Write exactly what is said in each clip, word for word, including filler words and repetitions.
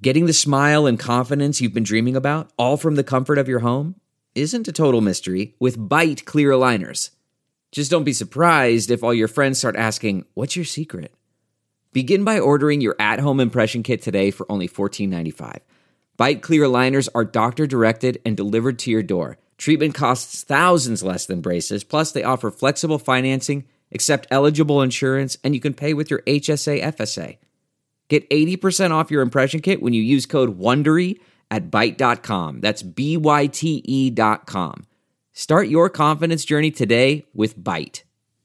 Getting the smile and confidence you've been dreaming about, all from the comfort of your home, isn't a total mystery with Byte clear aligners. Just don't be surprised if all your friends start asking, "What's your secret?" Begin by ordering your at-home impression kit today for only fourteen ninety-five. Byte clear aligners are doctor-directed and delivered to your door. Treatment costs thousands less than braces, plus they offer flexible financing, accept eligible insurance, and you can pay with your H S A F S A. Get eighty percent off your impression kit when you use code WONDERY at byte dot com. That's B Y T E dot com. Start your confidence journey today with Byte.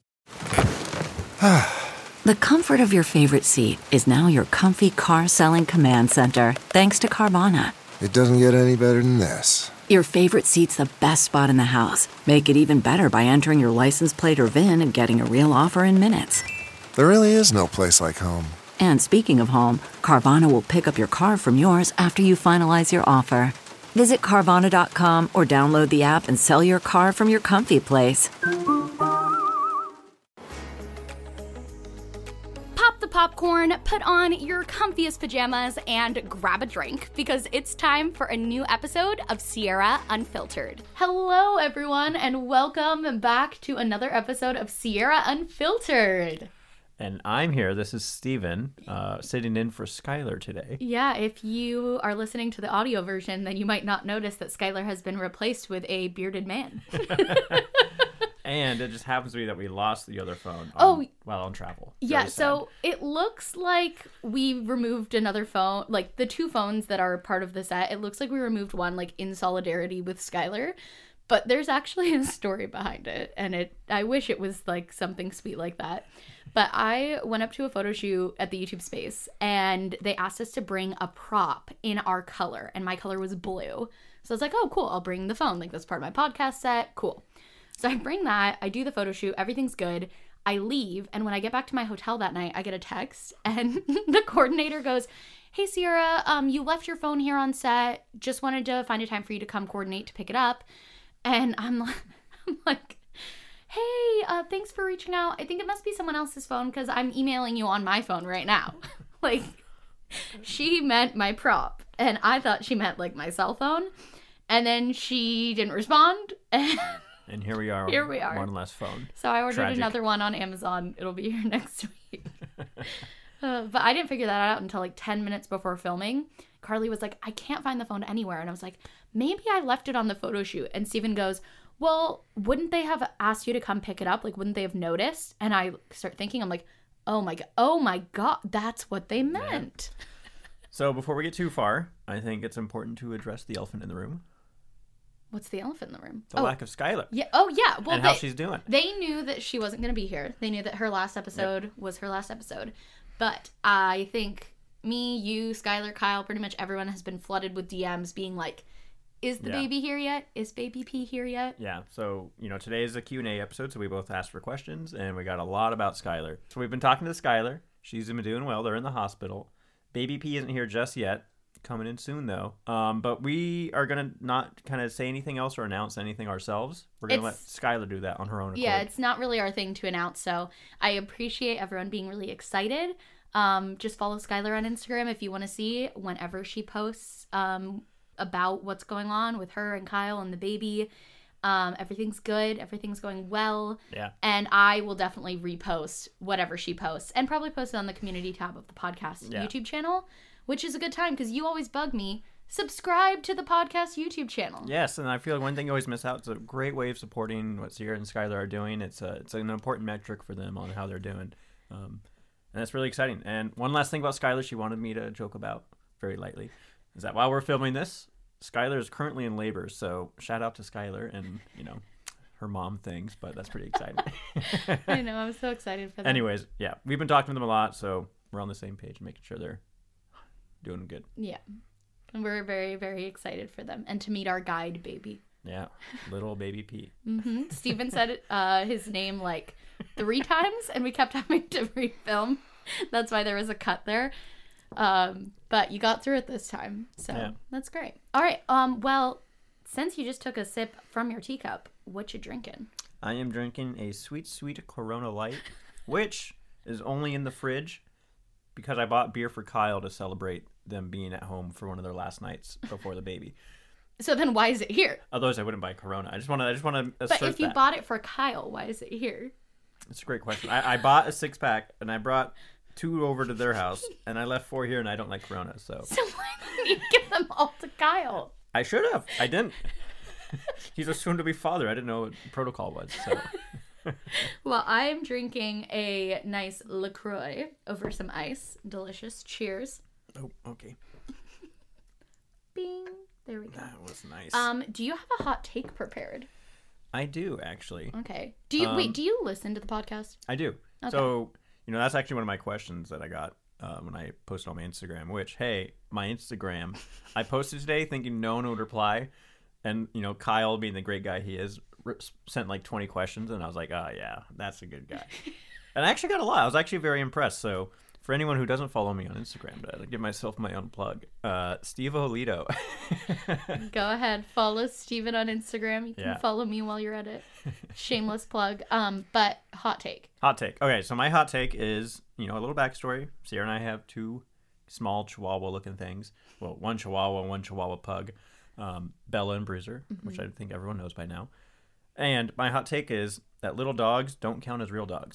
The comfort of your favorite seat is now your comfy car-selling command center, thanks to Carvana. It doesn't get any better than this. Your favorite seat's the best spot in the house. Make it even better by entering your license plate or V I N and getting a real offer in minutes. There really is no place like home. And speaking of home, Carvana will pick up your car from yours after you finalize your offer. Visit Carvana dot com or download the app and sell your car from your comfy place. Pop the popcorn, put on your comfiest pajamas, and grab a drink because it's time for a new episode of Sierra Unfiltered. Hello, everyone, and welcome back to another episode of Sierra Unfiltered. And I'm here. This is Steven, uh, sitting in for Skylar today. Yeah, if you are listening to the audio version, then you might not notice that Skylar has been replaced with a bearded man. And it just happens to be that we lost the other phone on, oh, while on travel. Yeah, so it looks like we removed another phone, like the two phones that are part of the set. It looks like we removed one like in solidarity with Skylar. But there's actually a story behind it, and it I wish it was like something sweet like that. But I went up to a photo shoot at the YouTube space, and they asked us to bring a prop in our color, and my color was blue. So I was like, oh, cool, I'll bring the phone. Like, that's part of my podcast set. Cool. So I bring that, I do the photo shoot, everything's good. I leave, and when I get back to my hotel that night, I get a text, and the coordinator goes, "Hey, Sierra, um, you left your phone here on set. Just wanted to find a time for you to come coordinate to pick it up." And I'm like, I'm like, "Hey, uh, thanks for reaching out. I think it must be someone else's phone because I'm emailing you on my phone right now." Like, she meant my prop, and I thought she meant, like, my cell phone. And then she didn't respond, and... And here we are. Here we are. One less phone. So I ordered Tragic. another one on Amazon. It'll be here next week. uh, but I didn't figure that out until like ten minutes before filming. Carly was like, "I can't find the phone anywhere." And I was like, maybe I left it on the photo shoot. And Steven goes, "Well, wouldn't they have asked you to come pick it up? Like, wouldn't they have noticed?" And I start thinking, I'm like, oh my God, oh my God, that's what they meant. Yeah. So before we get too far, I think it's important to address the elephant in the room. What's the elephant in the room? The oh. lack of Skylar. Yeah. Oh, yeah. Well, and they, how she's doing. They knew that she wasn't going to be here. They knew that her last episode yep. was her last episode. But I think me, you, Skylar, Kyle, pretty much everyone has been flooded with D Ms being like, is the yeah. baby here yet? Is baby P here yet? Yeah. So, you know, today is a Q and A episode, so we both asked for questions, and we got a lot about Skylar. So we've been talking to Skylar. She's been doing well. They're in the hospital. Baby P isn't here just yet. Coming in soon, though. Um, but we are going to not kind of say anything else or announce anything ourselves. We're going to let Skylar do that on her own accord. Yeah, it's not really our thing to announce, so I appreciate everyone being really excited. Um, just follow Skylar on Instagram if you want to see whenever she posts um, about what's going on with her and Kyle and the baby. Um, everything's good. Everything's going well. Yeah. And I will definitely repost whatever she posts and probably post it on the community tab of the podcast yeah. YouTube channel. Which is a good time because you always bug me. Subscribe to the podcast YouTube channel. Yes, and I feel like one thing you always miss out. It's a great way of supporting what Sierra and Skylar are doing. It's a, it's an important metric for them on how they're doing. Um, and that's really exciting. And one last thing about Skylar she wanted me to joke about very lightly is that while we're filming this, Skylar is currently in labor. So shout out to Skylar and, you know, her mom things, but that's pretty exciting. I know. I'm so excited for that. Anyways, yeah, we've been talking to them a lot, so we're on the same page and making sure they're doing good. Yeah. And we're very, very excited for them. And to meet our guide baby. Yeah. Little baby P. mm-hmm. Steven said uh, his name like three times and we kept having to refilm. That's why there was a cut there. Um, but you got through it this time. So yeah. That's great. All right. Um, well, since you just took a sip from your teacup, what you drinking? I am drinking a sweet, sweet Corona Light, which is only in the fridge because I bought beer for Kyle to celebrate them being at home for one of their last nights before the baby. So then why is it here? Otherwise, I wouldn't buy Corona. I just want to. I just want to But assert if you that. bought it for Kyle, why is it here? It's a great question. I, I bought a six pack and I brought two over to their house, and I left four here, and I don't like Corona, so So why didn't you give them all to Kyle? I should have. I didn't. He's a soon-to-be father. I didn't know what protocol was. So Well, I'm drinking a nice LaCroix over some ice. Delicious. Cheers. oh, okay. Bing. There we go. That was nice. Um, do you have a hot take prepared? I do actually. Okay. Do you Um, wait? Do you listen to the podcast? I do. Okay. So, you know, that's actually one of my questions that I got uh, when I posted on my Instagram, which, hey, my Instagram, I posted today thinking no one would reply. And, you know, Kyle, being the great guy he is, re- sent like twenty questions. And I was like, oh, yeah, that's a good guy. And I actually got a lot. I was actually very impressed. So, for anyone who doesn't follow me on Instagram, to give myself my own plug, uh, Steve Olito. Go ahead. Follow Steven on Instagram. You can Yeah. follow me while you're at it. Shameless plug. Um, but hot take. Hot take. Okay, so my hot take is, you know, a little backstory. Sierra and I have two small Chihuahua-looking things. Well, one Chihuahua and one Chihuahua pug, um, Bella and Bruiser, Mm-hmm. which I think everyone knows by now. And my hot take is that little dogs don't count as real dogs.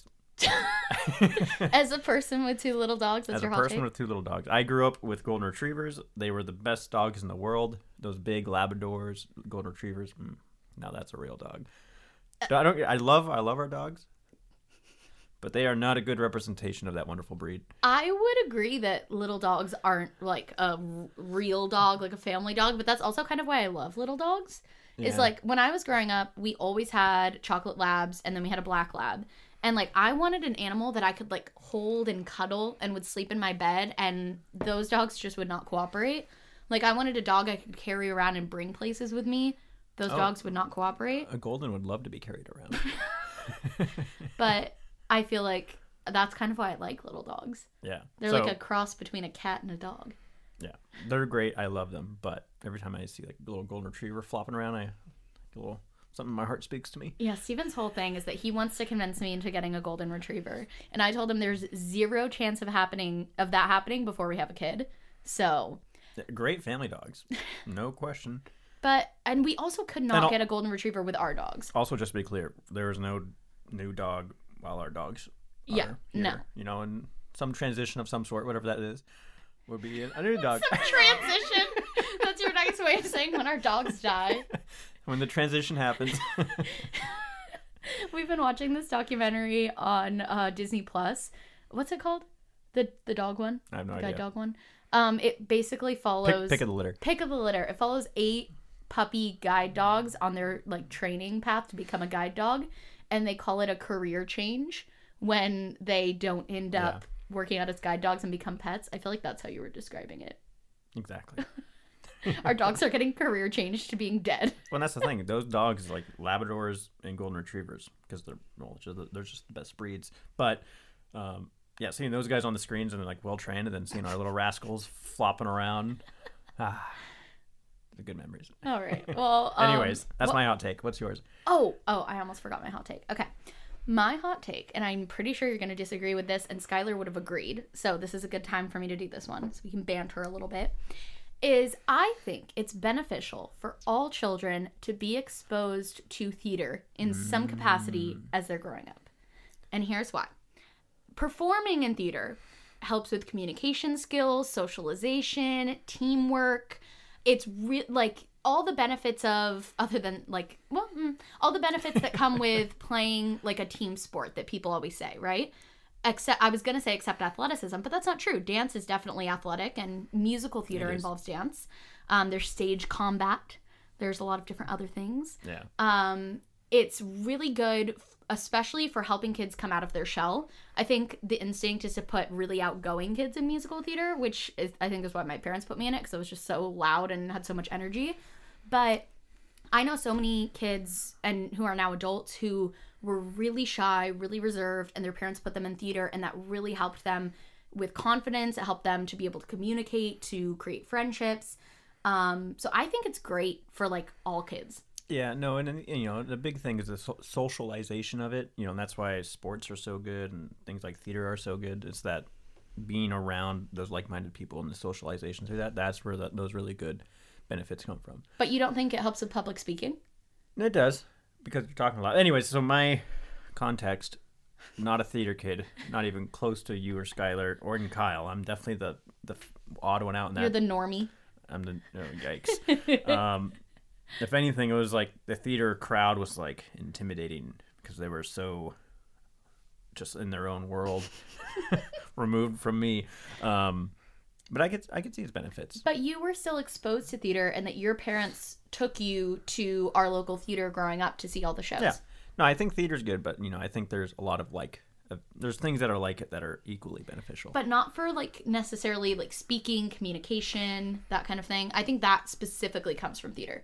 As a person with two little dogs, that's As a your hot person take? with two little dogs, I grew up with golden retrievers. They were the best dogs in the world. Those big Labradors, golden retrievers. Mm, now that's a real dog. I don't. I love. I love our dogs, but they are not a good representation of that wonderful breed. I would agree that little dogs aren't like a r- real dog, like a family dog, but that's also kind of why I love little dogs. Is Yeah. like when I was growing up, we always had chocolate labs and then we had a black lab. And like I wanted an animal that I could like hold and cuddle and would sleep in my bed, and those dogs just would not cooperate. Like I wanted a dog I could carry around and bring places with me. Those Oh. dogs would not cooperate. A golden would love to be carried around. But I feel like that's kind of why I like little dogs. Yeah. They're So, like a cross between a cat and a dog. yeah. They're great. I love them. But every time I see like a little golden retriever flopping around, I a little something in my heart speaks to me. Yeah, Steven's whole thing is that he wants to convince me into getting a golden retriever. And I told him there's zero chance of happening of that happening before we have a kid. So, Yeah, great family dogs. No question. but and we also could And not I'll- get a golden retriever with our dogs. Also, just to be clear, there is no new dog while our dogs are Yeah, no. here. You know, and some transition of some sort, whatever that is, would be a new dog. Transition. That's your nice way of saying when our dogs die. When the transition happens. We've been watching this documentary on uh, Disney Plus. What's it called? The the dog one? I have no the idea. guide dog one. Um, it basically follows Pick, pick of the litter. Pick of the litter. It follows eight puppy guide dogs on their like training path to become a guide dog, and they call it a career change when they don't end up working out as guide dogs and become pets. I feel like that's how you were describing it. Exactly. Our dogs are getting career change to being dead. Well, that's the thing. Those dogs, like Labradors and Golden Retrievers, because they're well, just, they're just the best breeds. But um, yeah, seeing those guys on the screens and they're like well trained, and then seeing our little rascals flopping around, ah, the good memories. All right. Well, um, Anyways, that's what- my hot take. What's yours? Oh, oh, I almost forgot my hot take. Okay. My hot take, and I'm pretty sure you're going to disagree with this, and Skylar would have agreed, so this is a good time for me to do this one, so we can banter a little bit, is I think it's beneficial for all children to be exposed to theater in some capacity as they're growing up. And here's why. Performing in theater helps with communication skills, socialization, teamwork. It's re- like all the benefits of, other than like, well, mm, all the benefits that come with playing like a team sport that people always say, right? Except, I was going to say except athleticism, but that's not true. Dance is definitely athletic, and musical theater It is. involves dance. Um, there's stage combat. There's a lot of different other things. Yeah. Um, it's really good, f- especially for helping kids come out of their shell. I think the instinct is to put really outgoing kids in musical theater, which is, I think is why my parents put me in it, because it was just so loud and had so much energy. But I know so many kids and who are now adults who were really shy, really reserved, and their parents put them in theater, and that really helped them with confidence. It helped them to be able to communicate, to create friendships. Um, so I think it's great for like all kids. Yeah, no, and, and you know the big thing is the so- socialization of it. You know, and that's why sports are so good and things like theater are so good. It's that being around those like-minded people and the socialization through that, that's where the, those really good benefits come from. But you don't think it helps with public speaking? It does, because you're talking a lot. Anyways, so my context, not a theater kid, not even close to you or Skylar or even Kyle. I'm definitely the, the odd one out in that. You're the normie. I'm the, oh, yikes. um, if anything, it was like the theater crowd was like intimidating because they were so just in their own world, removed from me. Um, but I could I could see its benefits. But you were still exposed to theater, and that your parents took you to our local theater growing up to see all the shows. Yeah. No, I think theater's good, but you know, I think there's a lot of like, uh, there's things that are like it that are equally beneficial. But not for like necessarily like speaking, communication, that kind of thing. I think that specifically comes from theater.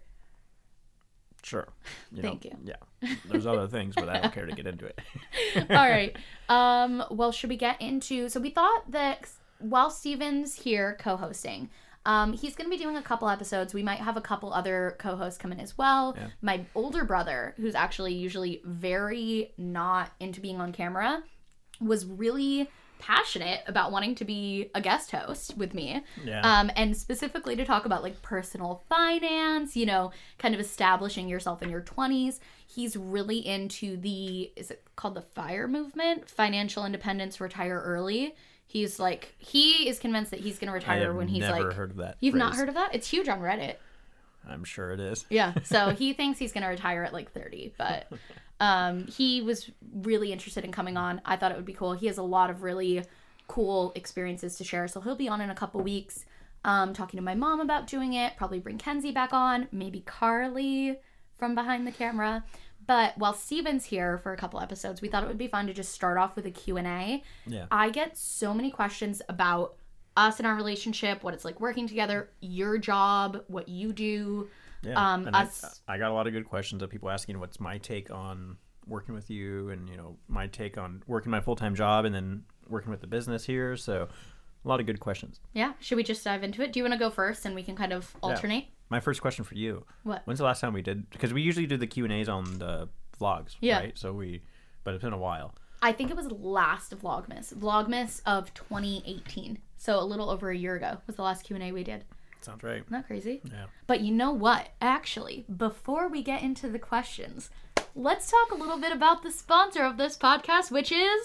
Sure. You Thank know, you. Yeah. There's other things, but I don't care to get into it. All right. Um, well, should we get into... So we thought that while Steven's here co-hosting, um, he's going to be doing a couple episodes. We might have a couple other co-hosts come in as well. Yeah. My older brother, who's actually usually very not into being on camera, was really passionate about wanting to be a guest host with me. Yeah. Um, and specifically to talk about like personal finance, you know, kind of establishing yourself in your twenties. He's really into the, is it called the FIRE movement? Financial independence, retire early. He's like, he is convinced that he's going to retire I have when he's never like, heard of that You've not phrase. heard of that? It's huge on Reddit. I'm sure it is. Yeah. So he thinks he's going to retire at like thirty, but um, he was really interested in coming on. I thought it would be cool. He has a lot of really cool experiences to share. So he'll be on in a couple weeks, um, talking to my mom about doing it, probably bring Kenzie back on, maybe Carly from behind the camera. But while Steven's here for a couple episodes, we thought it would be fun to just start off with a Q and A. Yeah. I get so many questions about us and our relationship, what it's like working together, your job, what you do. Yeah. Um, and us. I, I got a lot of good questions of people asking what's my take on working with you, and you know, my take on working my full-time job and then working with the business here. So a lot of good questions. Yeah. Should we just dive into it? Do you want to go first and we can kind of alternate? Yeah. My first question for you. What? When's the last time we did, because we usually do the Q and A's on the vlogs, Yeah. right? So we, but it's been a while. I think it was last Vlogmas. Vlogmas of twenty eighteen. So a little over a year ago was the last Q and A we did. Sounds right. Isn't that crazy? Yeah. But you know what? Actually, before we get into the questions, let's talk a little bit about the sponsor of this podcast, which is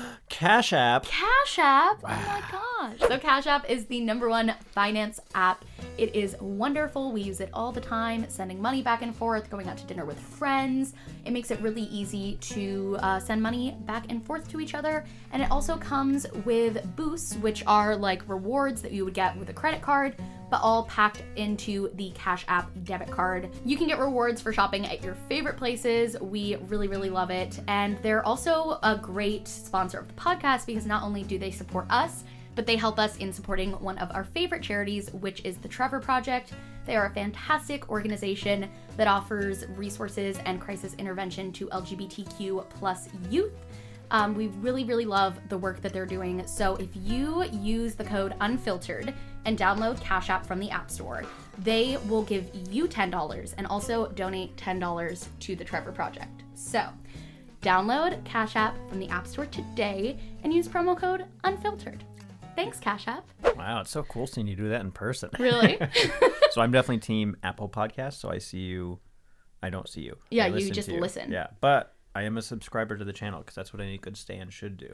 Cash App. Cash App. Oh my gosh. So Cash App is the number one finance app. It is wonderful. We use it all the time, sending money back and forth, going out to dinner with friends. It makes it really easy to uh, send money back and forth to each other. And it also comes with boosts, which are like rewards that you would get with a credit card, but all packed into the Cash App debit card. You can get rewards for shopping at your favorite places. We really, really love it. And they're also a great sponsor of the podcast because not only do they support us, but they help us in supporting one of our favorite charities, which is the Trevor Project. They are a fantastic organization that offers resources and crisis intervention to L G B T Q plus youth. Um, we really, really love the work that they're doing. So if you use the code UNFILTERED and download Cash App from the App Store, they will give you ten dollars and also donate ten dollars to the Trevor Project. So download Cash App from the App Store today and use promo code UNFILTERED. Thanks, Cash App. Wow, it's so cool seeing you do that in person. Really? So I'm definitely team Apple Podcast, so I see you. I don't see you. Yeah, I you listen just to you. listen. Yeah, but I am a subscriber to the channel because that's what any good stan should do.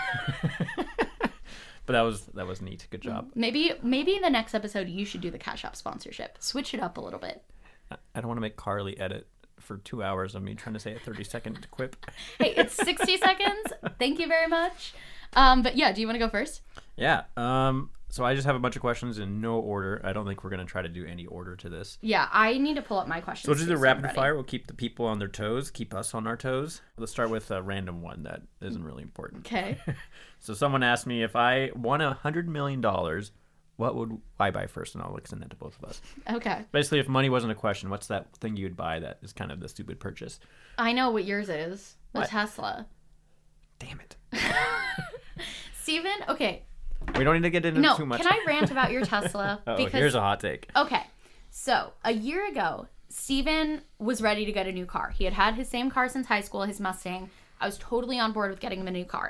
But that was that was neat. Good job. Maybe maybe in the next episode you should do the Cash App sponsorship. Switch it up a little bit. I I don't want to make Carly edit for two hours of me trying to say a thirty second quip. Hey, it's sixty seconds. Thank you very much. Um, but yeah, do you want to go first? Yeah. Um. So I just have a bunch of questions in no order. I don't think we're gonna try to do any order to this. Yeah, I need to pull up my questions. So we'll do too, the so I'm rapid ready. fire. We'll keep the people on their toes, keep us on our toes. Let's start with a random one that isn't really important. Okay. So someone asked me if I won a hundred million dollars, what would I buy first? And I'll extend that to both of us. Okay. Basically, if money wasn't a question, what's that thing you'd buy that is kind of the stupid purchase? I know what yours is. The What? Tesla. Damn it. Steven, okay. We don't need to get into No, too much. can I rant about your Tesla? Oh, because here's a hot take. Okay. So, a year ago, Steven was ready to get a new car. He had had his same car since high school, his Mustang. I was totally on board with getting him a new car.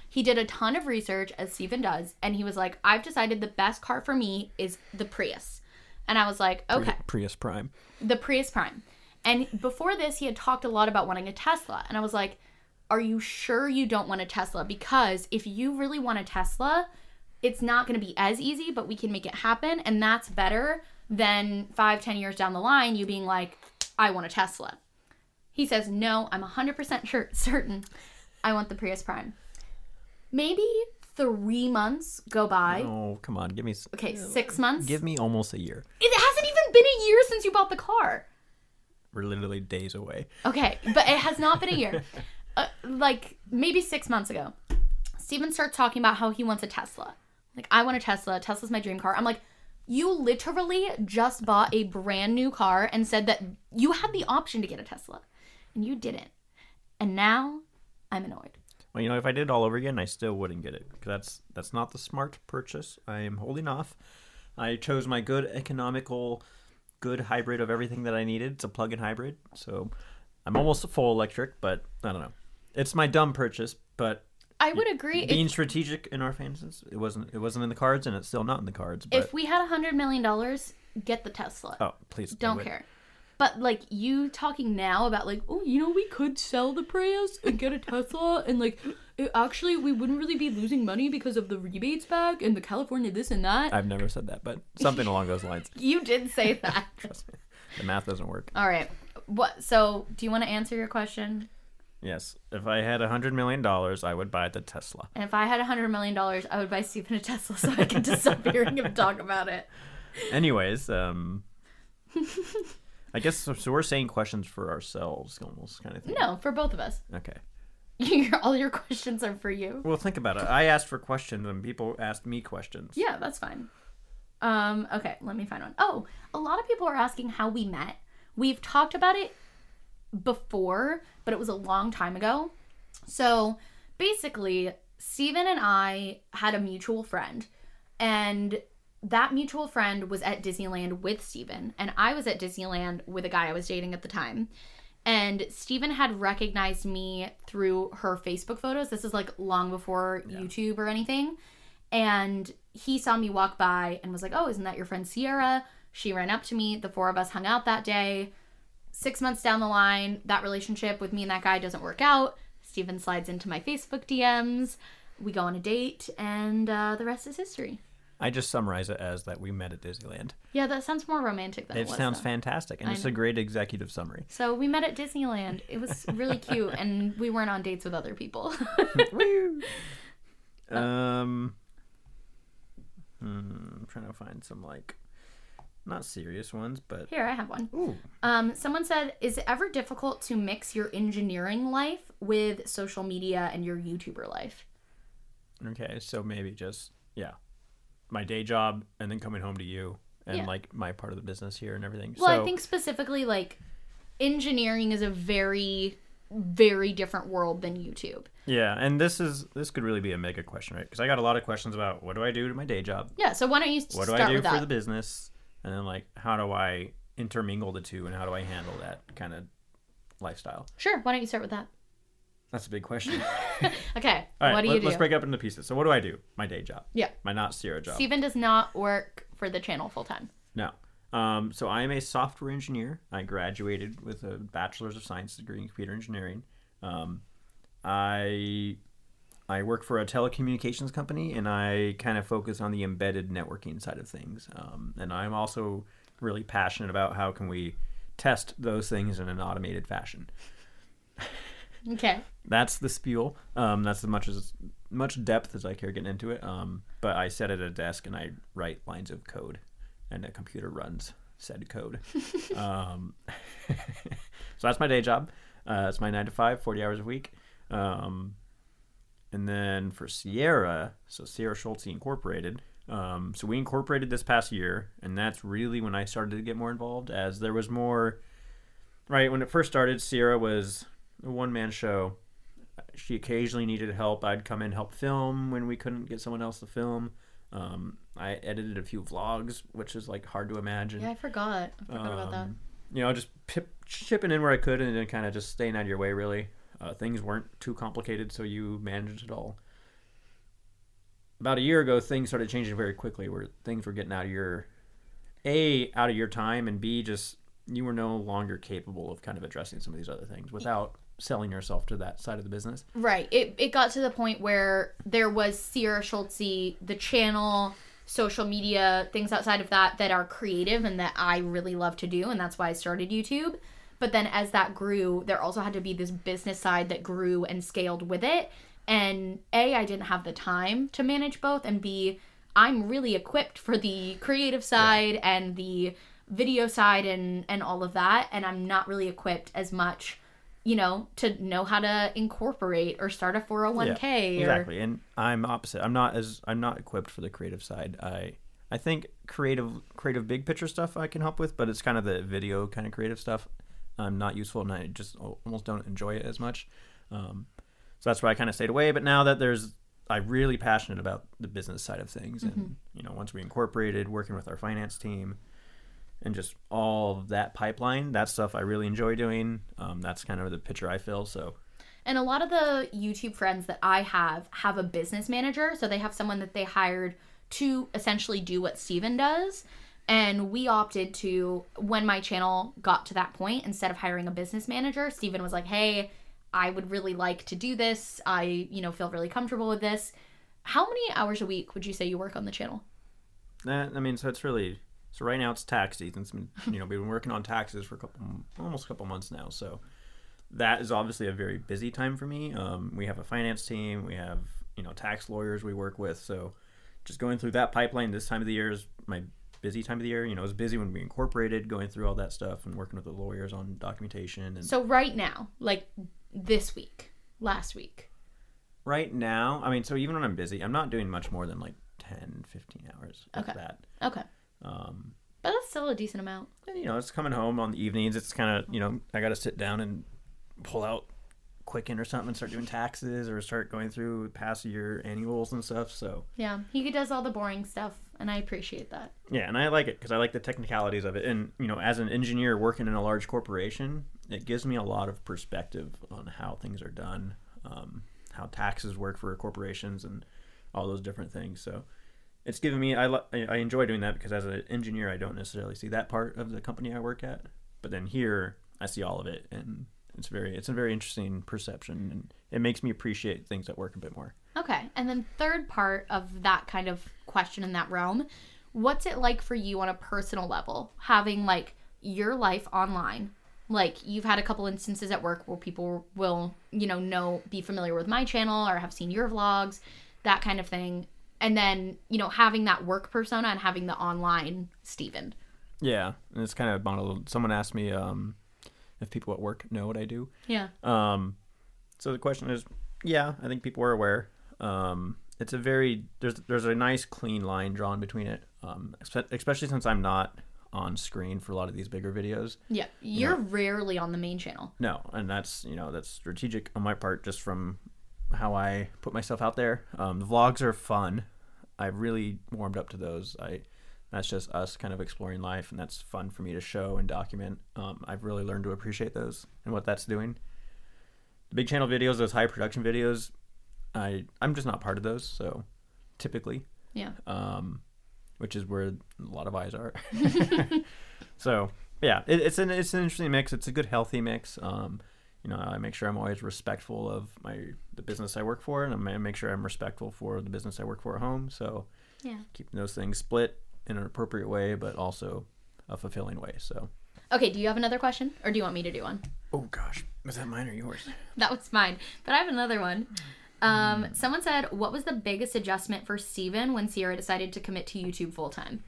He did a ton of research, as Steven does, and he was like, I've decided the best car for me is the Prius. And I was like, okay. Prius Prime. The Prius Prime. And before this, he had talked a lot about wanting a Tesla. And I was like, are you sure you don't want a Tesla? Because if you really want a Tesla, it's not going to be as easy, but we can make it happen. And that's better than five, ten years down the line, you being like, I want a Tesla. He says, no, I'm one hundred percent sure, certain I want the Prius Prime. Maybe three months go by. Oh, come on. Give me... Okay, six months? Give me almost a year. It hasn't even been a year since you bought the car. We're literally days away. Okay, but it has not been a year. Uh, like, maybe six months ago, Steven starts talking about how he wants a Tesla. Like, I want a Tesla. Tesla's my dream car. I'm like, you literally just bought a brand new car and said that you had the option to get a Tesla. And you didn't. And now, I'm annoyed. Well, you know, if I did it all over again, I still wouldn't get it. Because that's, that's not the smart purchase. I am holding off. I chose my good economical... good hybrid of everything that I needed. It's a plug-in hybrid, so I'm almost a full electric, but I don't know. It's my dumb purchase, but I would agree. Being if, strategic in our finances, it wasn't it wasn't in the cards, and it's still not in the cards. But... if we had a hundred million dollars, get the Tesla. Oh, please don't do care. But like you talking now about like, oh, you know, we could sell the Prius and get a Tesla, and like, it, actually, we wouldn't really be losing money because of the rebates back and the California this and that. I've never said that, but something along those lines. You did say that. Trust me, the math doesn't work. All right. What? So, do you want to answer your question? Yes. If I had a hundred million dollars, I would buy the Tesla. And if I had a hundred million dollars, I would buy Steven a Tesla so I could just stop hearing him talk about it. Anyways, um. I guess so, so we're saying questions for ourselves, almost kind of thing. No, for both of us. Okay. Your, all your questions are for you. Well, think about it. I asked for questions, and people asked me questions. Yeah, that's fine. Um, okay, let me find one. Oh, a lot of people are asking how we met. We've talked about it before, but it was a long time ago. So, basically, Steven and I had a mutual friend, and that mutual friend was at Disneyland with Steven, and I was at Disneyland with a guy I was dating at the time. And Steven had recognized me through her Facebook photos. This is like long before yeah. YouTube or anything. And he saw me walk by and was like, oh, isn't that your friend Sierra? She ran up to me. The four of us hung out that day. Six months down the line, that relationship with me and that guy doesn't work out. Steven slides into my Facebook D Ms. We go on a date, and uh, the rest is history. I just summarize it as that we met at Disneyland. Yeah, that sounds more romantic than it, it was. It sounds though. fantastic, and I it's know. a great executive summary. So we met at Disneyland. It was really cute, and we weren't on dates with other people. um, hmm, I'm trying to find some, like, not serious ones, but... Here, I have one. Ooh. Um, someone said, is it ever difficult to mix your engineering life with social media and your YouTuber life? Okay, so maybe just, yeah. my day job and then coming home to you and yeah. like my part of the business here and everything. Well, so, I think specifically like engineering is a very, very different world than YouTube. Yeah, and this is this could really be a mega question, right? Because I got a lot of questions about what do I do to my day job? Yeah, so why don't you what start do I do with for that? the business? And then like how do I intermingle the two and how do I handle that kind of lifestyle? Sure, why don't you start with that? That's a big question. Okay, All right, what do you let, do? Let's break it up into pieces. So what do I do? My day job. Yeah. My not Sierra job. Steven does not work for the channel full time. No. Um, so I am a software engineer. I graduated with a bachelor's of science degree in computer engineering. Um, I I work for a telecommunications company, and I kind of focus on the embedded networking side of things. Um, and I'm also really passionate about how can we test those things in an automated fashion. Okay. That's the spiel. Um, that's as much as much depth as I care getting into it. Um, but I sit at a desk and I write lines of code, and a computer runs said code. um, so that's my day job. Uh, it's my nine to five, forty hours a week. Um, and then for Sierra, so Sierra Schulte Incorporated. Um, so we incorporated this past year, and that's really when I started to get more involved, as there was more. Right when it first started, Sierra was a one-man show. She occasionally needed help. I'd come in and help film when we couldn't get someone else to film. Um, I edited a few vlogs, which is like hard to imagine. Yeah, I forgot. I forgot um, about that. You know, just pip, chipping in where I could and then kind of just staying out of your way, really. Uh, things weren't too complicated, so you managed it all. about a year ago, things started changing very quickly, where things were getting out of your A, out of your time, and B, just you were no longer capable of kind of addressing some of these other things without selling yourself to that side of the business. Right. It it got to the point where there was Sierra Schultze, the channel, social media, things outside of that that are creative and that I really love to do, and that's why I started YouTube. But then as that grew, there also had to be this business side that grew and scaled with it. And A, I didn't have the time to manage both, and B, I'm really equipped for the creative side yeah. and the video side and, and all of that, and I'm not really equipped as much, you know, to know how to incorporate or start a four oh one k. Yeah, exactly. Or... And I'm opposite. I'm not as I'm not equipped for the creative side. I I think creative creative big picture stuff I can help with, but it's kind of the video kind of creative stuff I'm not useful, and I just almost don't enjoy it as much. Um, so that's why I kind of stayed away. But now that there's, I'm really passionate about the business side of things, mm-hmm. and you know, once we incorporated, working with our finance team, and just all of that pipeline, that stuff I really enjoy doing. Um, that's kind of the picture I fill. So, and a lot of the YouTube friends that I have have a business manager, so they have someone that they hired to essentially do what Steven does. And we opted to, when my channel got to that point, instead of hiring a business manager, Steven was like, hey, I would really like to do this. I, you know, feel really comfortable with this. How many hours a week would you say you work on the channel? Uh, I mean, so it's really, so right now it's tax season. It's been, you know, we've been working on taxes for a couple, almost a couple months now. So that is obviously a very busy time for me. Um, we have a finance team. We have, you know, tax lawyers we work with. So just going through that pipeline this time of the year is my busy time of the year. You know, it was busy when we incorporated, going through all that stuff and working with the lawyers on documentation. And so right now, like this week, last week. Right now, I mean, so even when I'm busy, I'm not doing much more than like ten, fifteen hours. Okay. That. Okay. Um, but that's still a decent amount. And, you know, it's coming home on the evenings. It's kind of, you know, I got to sit down and pull out Quicken or something and start doing taxes or start going through past year annuals and stuff. So yeah, he does all the boring stuff, and I appreciate that. Yeah, and I like it because I like the technicalities of it. And, you know, as an engineer working in a large corporation, it gives me a lot of perspective on how things are done, um, how taxes work for corporations and all those different things. So it's given me, I, I enjoy doing that because as an engineer, I don't necessarily see that part of the company I work at. But then here, I see all of it, and it's very, it's a very interesting perception, and it makes me appreciate things at work a bit more. Okay. And then third part of that kind of question in that realm, what's it like for you on a personal level, having like your life online? Like you've had a couple instances at work where people will, you know, know, be familiar with my channel or have seen your vlogs, that kind of thing. And then, you know, having that work persona and having the online Steven. Yeah. And it's kind of bundled. Someone asked me, um, if people at work know what I do. Yeah. Um, so the question is, yeah, I think people are aware. Um, it's a very, there's there's a nice clean line drawn between it, um, especially since I'm not on screen for a lot of these bigger videos. Yeah, you're you know, rarely on the main channel. No, and that's, you know, that's strategic on my part just from how I put myself out there. Um, the vlogs are fun. I've really warmed up to those. I That's just us kind of exploring life, and that's fun for me to show and document. Um, I've really learned to appreciate those and what that's doing. The big channel videos, those high production videos, I, I'm just not part of those, so typically. Yeah. Um, which is where a lot of eyes are. So, yeah, it, it's, an, it's an interesting mix. It's a good, healthy mix. Um, you know, I make sure I'm always respectful of my the business I work for, and I make sure I'm respectful for the business I work for at home. So, yeah, keeping those things split in an appropriate way, but also a fulfilling way. So, okay, do you have another question, or do you want me to do one? Oh gosh, was that mine or yours? That was mine, but I have another one. Um, mm. Someone said, what was the biggest adjustment for Steven when Sierra decided to commit to YouTube full time?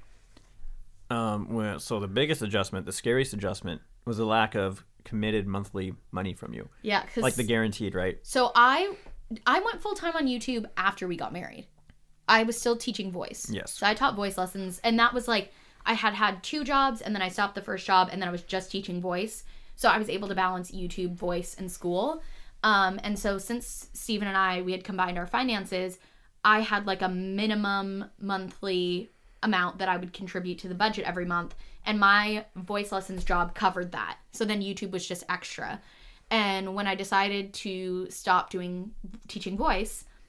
Um, well, so the biggest adjustment, the scariest adjustment, was the lack of committed monthly money from you. Yeah, cause, like the guaranteed, right? So I, I went full time on YouTube after we got married. I was still teaching voice. Yes. So I taught voice lessons, and that was like, I had had two jobs, and then I stopped the first job, and then I was just teaching voice. So I was able to balance YouTube, voice, and school. Um, and so since Steven and I, we had combined our finances, I had like a minimum monthly amount that I would contribute to the budget every month. And my voice lessons job covered that. So then YouTube was just extra. And when I decided to stop doing teaching voice,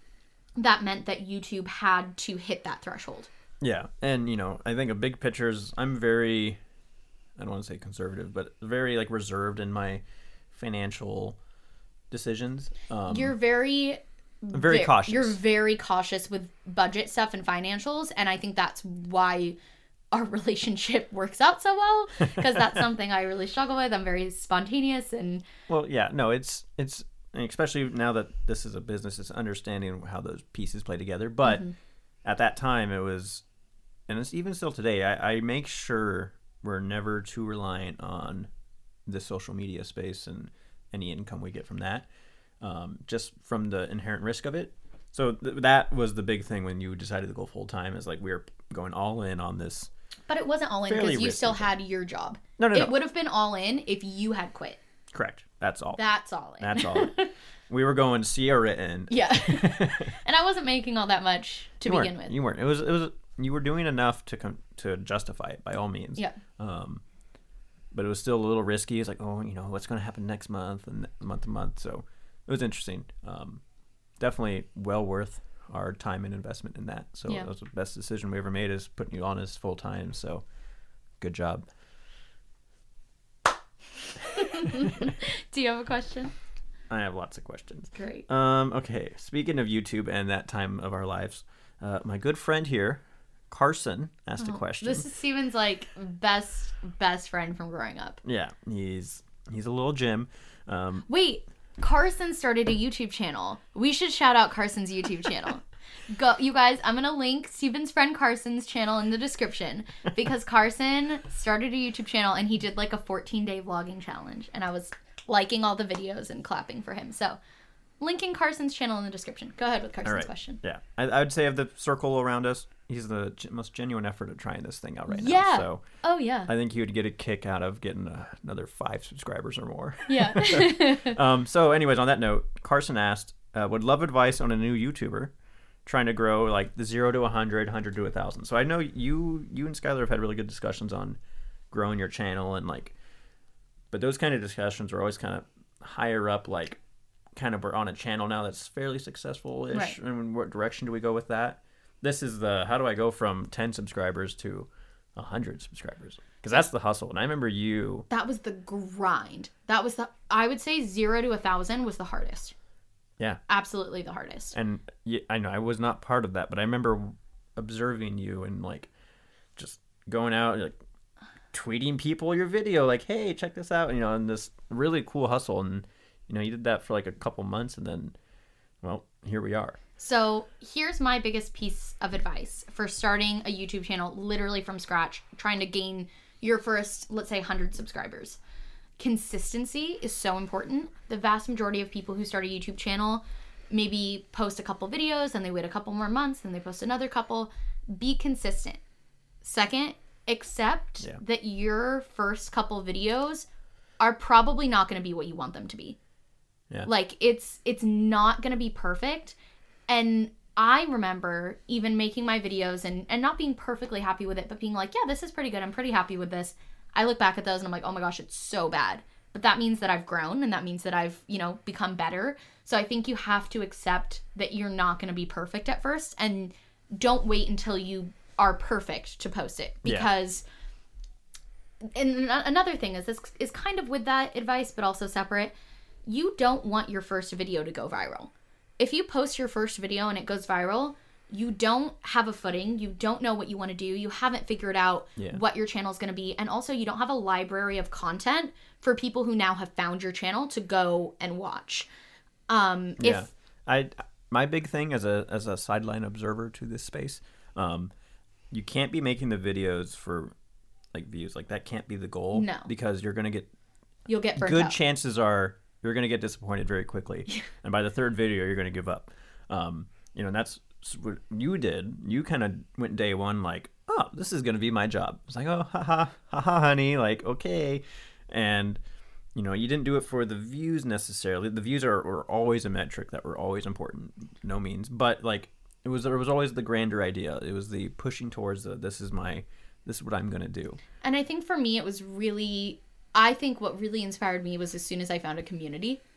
that meant that YouTube had to hit that threshold. Yeah, and you know, I think a big picture is I'm very, I don't want to say conservative, but very like reserved in my financial decisions. Um, You're very, I'm very ve- cautious. You're very cautious with budget stuff and financials, and I think that's why our relationship works out so well, because that's something I really struggle with. I'm very spontaneous and Well, yeah, no, it's it's and especially now that this is a business, it's understanding how those pieces play together. But Mm-hmm. at that time, it was, and it's even still today. I, I make sure we're never too reliant on the social media space and any income we get from that, um, just from the inherent risk of it. So th- that was the big thing when you decided to go full time. Is like we were going all in on this. But it wasn't all in Fairly because you risky still thing. had your job. No, no, It no. would have been all in if you had quit. Correct. That's all. That's all in. That's all. We were going Sierra in. Yeah. And I wasn't making all that much to you begin weren't. with. You weren't. It was. It was. You were doing enough to com- to justify it by all means. Yeah. Um, but it was still a little risky. It's like, oh, you know, what's going to happen next month and month to month. So it was interesting. Um, definitely well worth our time and investment in that. So Yeah. that was the best decision we ever made, is putting you on as full time. So good job. Do you have a question? I have lots of questions. Great. Um, okay, speaking of YouTube and that time of our lives, uh, my good friend here, Carson, asked a question. This is Steven's like best best friend from growing up. Yeah, he's he's a little Jim. Um, Wait, Carson started a YouTube channel. We should shout out Carson's YouTube channel. Go, you guys, I'm gonna link Steven's friend Carson's channel in the description, because Carson started a YouTube channel and he did like a fourteen day vlogging challenge, and I was liking all the videos and clapping for him. So, linking Carson's channel in the description. Go ahead with Carson's all right. question. Yeah, I, I would say of the circle around us, he's the g- most genuine effort of trying this thing out right Yeah. now. So Oh yeah. I think he would get a kick out of getting uh, another five subscribers or more. Yeah. um, so, anyways, on that note, Carson asked, uh, would love advice on a new YouTuber trying to grow like the zero to a hundred, hundred to a thousand. So I know you, you and Skylar have had really good discussions on growing your channel and like, but those kind of discussions are always kind of higher up, like kind of we're on a channel now that's fairly successful-ish. Right. And what direction do we go with that? This is the, how do I go from ten subscribers to a hundred subscribers? Because that's the hustle. And I remember you, That was the grind. That was the, I would say zero to a thousand was the hardest. yeah. Absolutely the hardest. And yeah, I know I was not part of that, but I remember observing you and like just going out, like tweeting people your video, like, "Hey, check this out!" You know, and this really cool hustle. And you know, you did that for like a couple months, and then, well, here we are. So here's my biggest piece of advice for starting a YouTube channel literally from scratch, trying to gain your first, let's say, one hundred subscribers. Consistency is so important. The vast majority of people who start a YouTube channel maybe post a couple videos and they wait a couple more months and they post another couple. Be consistent. Second, accept Yeah. that your first couple videos are probably not going to be what you want them to be. Yeah. Like it's it's not going to be perfect. And I remember even making my videos and, and not being perfectly happy with it, but being like, yeah, this is pretty good. I'm pretty happy with this. I look back at those and I'm like, oh my gosh, it's so bad. But that means that I've grown and that means that I've, you know, become better. So I think you have to accept that you're not going to be perfect at first, and don't wait until you are perfect to post it. Yeah. Because and another thing is this is kind of with that advice, but also separate. You don't want your first video to go viral. If you post your first video and it goes viral, you don't have a footing. You don't know what you want to do. You haven't figured out Yeah. what your channel is going to be. And also, you don't have a library of content for people who now have found your channel to go and watch. Um, Yeah, if I my big thing as a as a sideline observer to this space, um, you can't be making the videos for like views. Like that can't be the goal. No. Because you're gonna get you'll get burnt good out. chances are you're gonna get disappointed very quickly, and by the third video you're gonna give up. Um, you know, and that's what you did. You kind of went day one like, oh, this is gonna be my job. It's like, oh, ha ha ha ha, honey, like okay, and you know, you didn't do it for the views necessarily. The views are, are always a metric that were always important, no means. But like, it was there was always the grander idea. It was the pushing towards the this is my this is what I'm gonna do. And I think for me, it was really, I think what really inspired me was as soon as I found a community.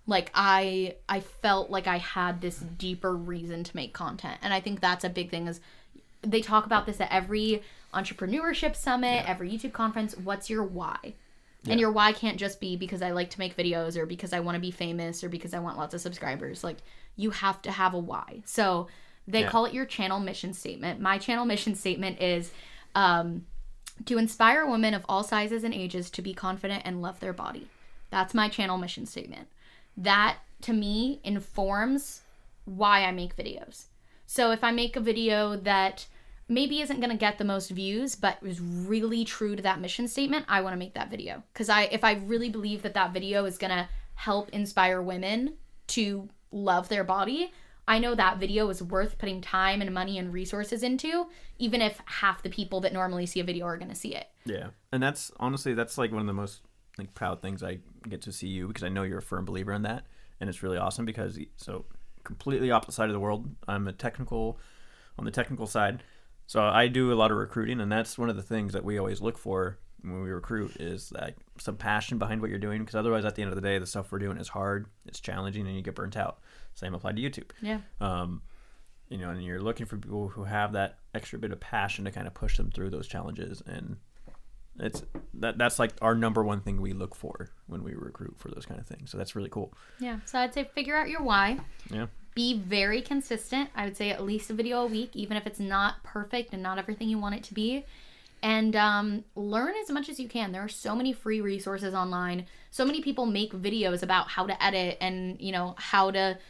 Like I I felt like I had this deeper reason to make content. And I think that's a big thing is they talk about this at every entrepreneurship summit, yeah. every YouTube conference. What's your why? Yeah. And your why can't just be because I like to make videos or because I want to be famous or because I want lots of subscribers. Like you have to have a why. So they yeah. call it your channel mission statement. My channel mission statement is um, to inspire women of all sizes and ages to be confident and love their body. That's my channel mission statement. That, to me, informs why I make videos. So if I make a video that maybe isn't going to get the most views, but is really true to that mission statement, I want to make that video. Because I, if I really believe that that video is going to help inspire women to love their body, I know that video is worth putting time and money and resources into, even if half the people that normally see a video are going to see it. Yeah. And that's, honestly, that's like one of the most like proud things I get to see you, because I know you're a firm believer in that, and it's really awesome because so completely opposite side of the world. I'm a technical on the technical side, so I do a lot of recruiting, and that's one of the things that we always look for when we recruit is like some passion behind what you're doing, because otherwise at the end of the day the stuff we're doing is hard, it's challenging, and you get burnt out. Same applied to YouTube. Yeah. Um, you know, and you're looking for people who have that extra bit of passion to kind of push them through those challenges, and It's that that's like our number one thing we look for when we recruit for those kind of things. So that's really cool. Yeah. So I'd say figure out your why. Yeah. Be very consistent. I would say at least a video a week, even if it's not perfect and not everything you want it to be. And um, learn as much as you can. There are so many free resources online. So many people make videos about how to edit and, you know, how to,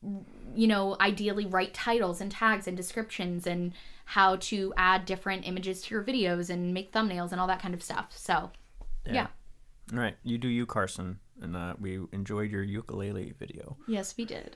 you know, ideally write titles and tags and descriptions and how to add different images to your videos and make thumbnails and all that kind of stuff. So, yeah. yeah. All right. You do you, Carson. And uh, we enjoyed your ukulele video. Yes, we did.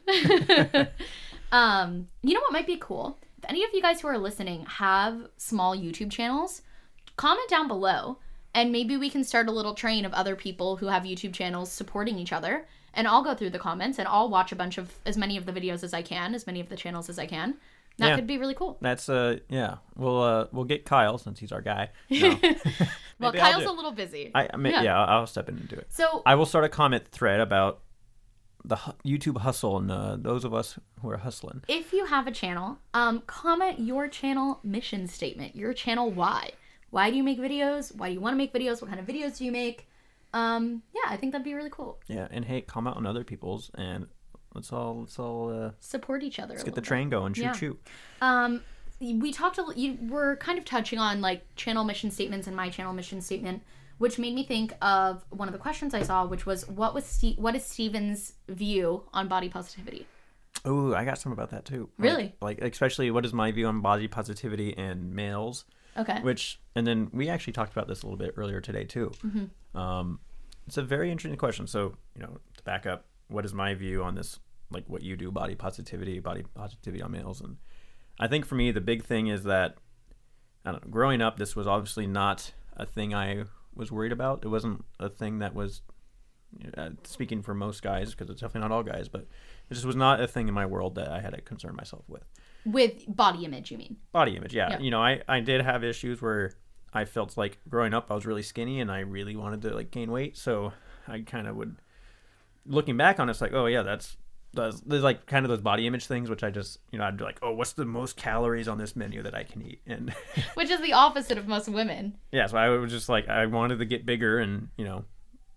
um, you know what might be cool? If any of you guys who are listening have small YouTube channels, comment down below. And maybe we can start a little train of other people who have YouTube channels supporting each other. And I'll go through the comments and I'll watch a bunch of, as many of the videos as I can, as many of the channels as I can. That yeah. could be really cool. That's uh yeah. We'll uh we'll get Kyle since he's our guy. No. Well, Kyle's a little busy. I, I mean, yeah. yeah, I'll step in and do it. So I will start a comment thread about the YouTube hustle and uh, those of us who are hustling. If you have a channel, um, comment your channel mission statement. Your channel why. Why do you make videos? Why do you want to make videos? What kind of videos do you make? Um, yeah, I think that'd be really cool. Yeah, and hey, comment on other people's and. Let's all let's all uh, support each other. Let's get the train going. Choo yeah. choo. Um, we talked. A, you were kind of touching on like channel mission statements and my channel mission statement, which made me think of one of the questions I saw, which was what was Ste- what is Steven's view on body positivity? Oh, I got some about that too. Really? Like, like especially what is my view on body positivity and males? Okay. Which and then we actually talked about this a little bit earlier today too. Mm-hmm. Um, it's a very interesting question. So you know, to back up, what is my view on this? Like what you do, body positivity, body positivity on males. And I think for me, the big thing is that, I don't know, growing up, this was obviously not a thing I was worried about. It wasn't a thing that was, uh, speaking for most guys, because it's definitely not all guys, but it just was not a thing in my world that I had to concern myself with. With body image, you mean? Body image, yeah. yeah. You know, I, I did have issues where I felt like growing up, I was really skinny and I really wanted to like gain weight. So I kind of would, looking back on it, it's like, oh yeah, that's, Does, there's like kind of those body image things, which I just, you know, I'd be like, oh, what's the most calories on this menu that I can eat? And which is the opposite of most women. Yeah, so I was just like, I wanted to get bigger and, you know,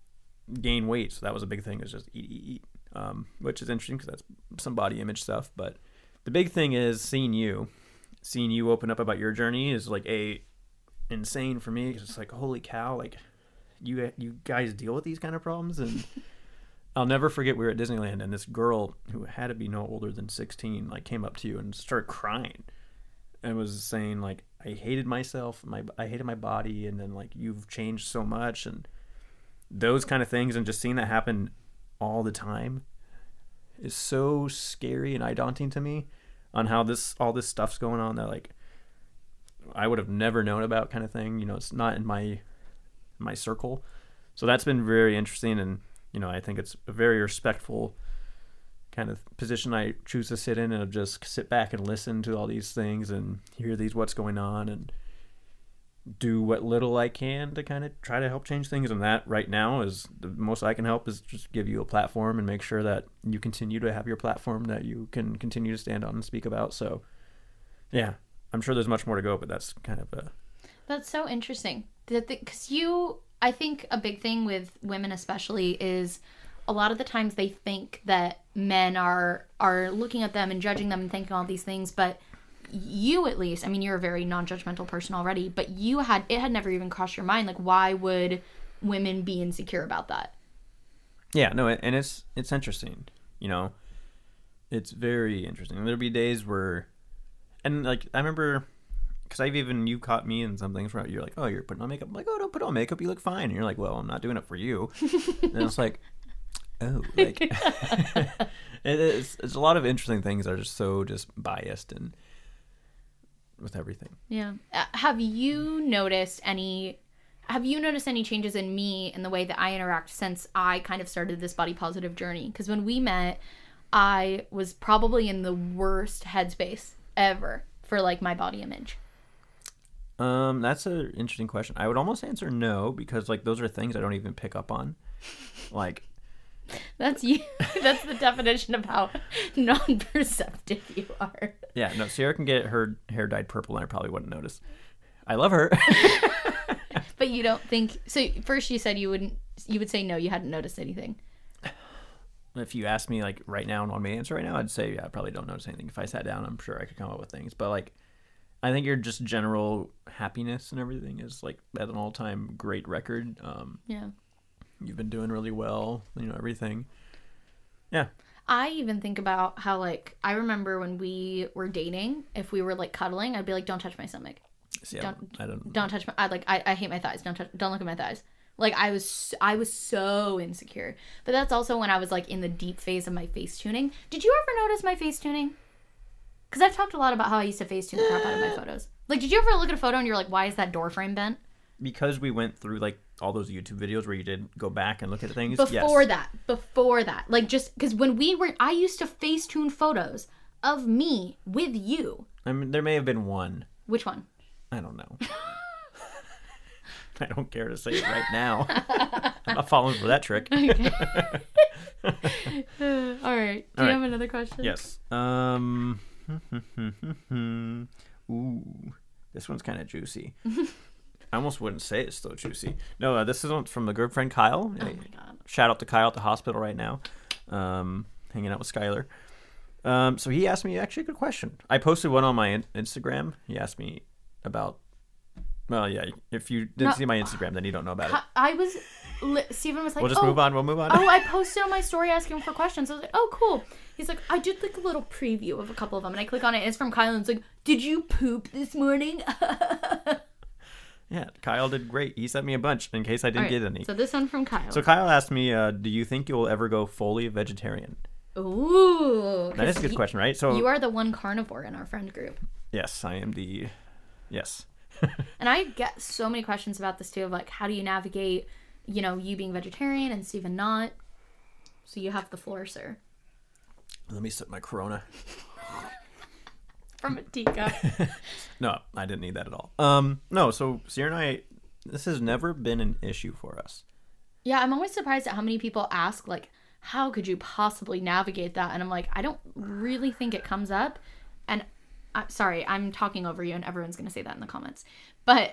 gain weight. So that was a big thing, is just eat, eat, eat, um, which is interesting because that's some body image stuff. But the big thing is seeing you, seeing you open up about your journey is like a insane for me, because it's like, holy cow, like you you guys deal with these kind of problems. And I'll never forget, we were at Disneyland and this girl who had to be no older than sixteen like came up to you and started crying and was saying like, I hated myself, my I hated my body, and then like, you've changed so much, and those kind of things. And just seeing that happen all the time is so scary and eye daunting to me, on how this all this stuff's going on that like I would have never known about, kind of thing. You know, it's not in my my circle. So that's been very interesting. And you know, I think it's a very respectful kind of position I choose to sit in, and just sit back and listen to all these things and hear these what's going on. And do what little I can to kind of try to help change things. And that right now is the most I can help is just give you a platform and make sure that you continue to have your platform that you can continue to stand on and speak about. So yeah, I'm sure there's much more to go, but that's kind of a... That's so interesting. Because you, I think a big thing with women especially is a lot of the times they think that men are are looking at them and judging them and thinking all these things, but you at least, I mean, you're a very non-judgmental person already, but you had, it had never even crossed your mind, like, why would women be insecure about that? Yeah, no, and it's it's interesting, you know, it's very interesting. There'll be days where, and like, I remember, because I've even, you caught me in some things where you're like, oh, you're putting on makeup. I'm like, oh, don't put on makeup, you look fine. And you're like, well, I'm not doing it for you. And it's like, oh, like, it is, it's a lot of interesting things that are just so just biased and with everything. Yeah. Uh, have you noticed any have you noticed any changes in me and the way that I interact since I kind of started this body positive journey? Because when we met, I was probably in the worst headspace ever for like my body image. Um, that's an interesting question. I would almost answer no, because like those are things I don't even pick up on. Like, that's you. That's the definition of how non-perceptive you are. Yeah, no, Sierra can get her hair dyed purple and I probably wouldn't notice. I love her. But you don't think so? First you said you wouldn't, you would say no, you hadn't noticed anything. If you asked me like right now and want me to answer right now, I'd say yeah, I probably don't notice anything. If I sat down, I'm sure I could come up with things. But like, I think your just general happiness and everything is like at an all-time great record. Um, yeah. You've been doing really well, you know, everything. Yeah. I even think about how, like, I remember when we were dating, if we were, like, cuddling, I'd be like, don't touch my stomach. See, don't, I don't, don't touch my, I, like, I, I hate my thighs. Don't touch, don't look at my thighs. Like, I was, I was so insecure. But that's also when I was, like, in the deep phase of my face tuning. Did you ever notice my face tuning? Because I've talked a lot about how I used to face tune the crap out of my photos. Like, did you ever look at a photo and you're like, why is that door frame bent? Because we went through like all those YouTube videos where you did go back and look at things. Before yes. that, before that, like just because when we were, I used to Facetune photos of me with you. I mean, there may have been one. Which one? I don't know. I don't care to say it right now. I'm not falling for that trick. Okay. uh, all right. Do all you right. have another question? Yes. Um. Ooh, this one's kind of juicy. I almost wouldn't say it's so juicy. No, uh, this is from the good friend Kyle. Oh my God. Shout out to Kyle at the hospital right now, um, hanging out with Skylar. Um, so he asked me actually a good question. I posted one on my in- Instagram. He asked me about. Well, yeah. If you didn't No, see my Instagram, then you don't know about it. I was, li- Steven was like, We'll just oh, move on. We'll move on. oh, I posted on my story asking for questions. I was like, oh, cool. He's like, I did like a little preview of a couple of them, and I click on it, and it's from Kyle, and it's like, did you poop this morning? Yeah, Kyle did great. He sent me a bunch in case I didn't Right, get any. so this one from Kyle. So Kyle asked me, uh, do you think you'll ever go fully vegetarian? Ooh. That is a good you, question, right? So You are the one carnivore in our friend group. yes, I am the... Yes. And I get so many questions about this too, of like, how do you navigate, you know, you being vegetarian and Steven not? So you have the floor, sir. Let me sip my Corona. From a teacup. No, I didn't need that at all. Um, no, so Sierra and I, this has never been an issue for us. Yeah, I'm always surprised at how many people ask, like, how could you possibly navigate that? And I'm like, I don't really think it comes up. And uh, sorry, I'm talking over you, and everyone's going to say that in the comments. But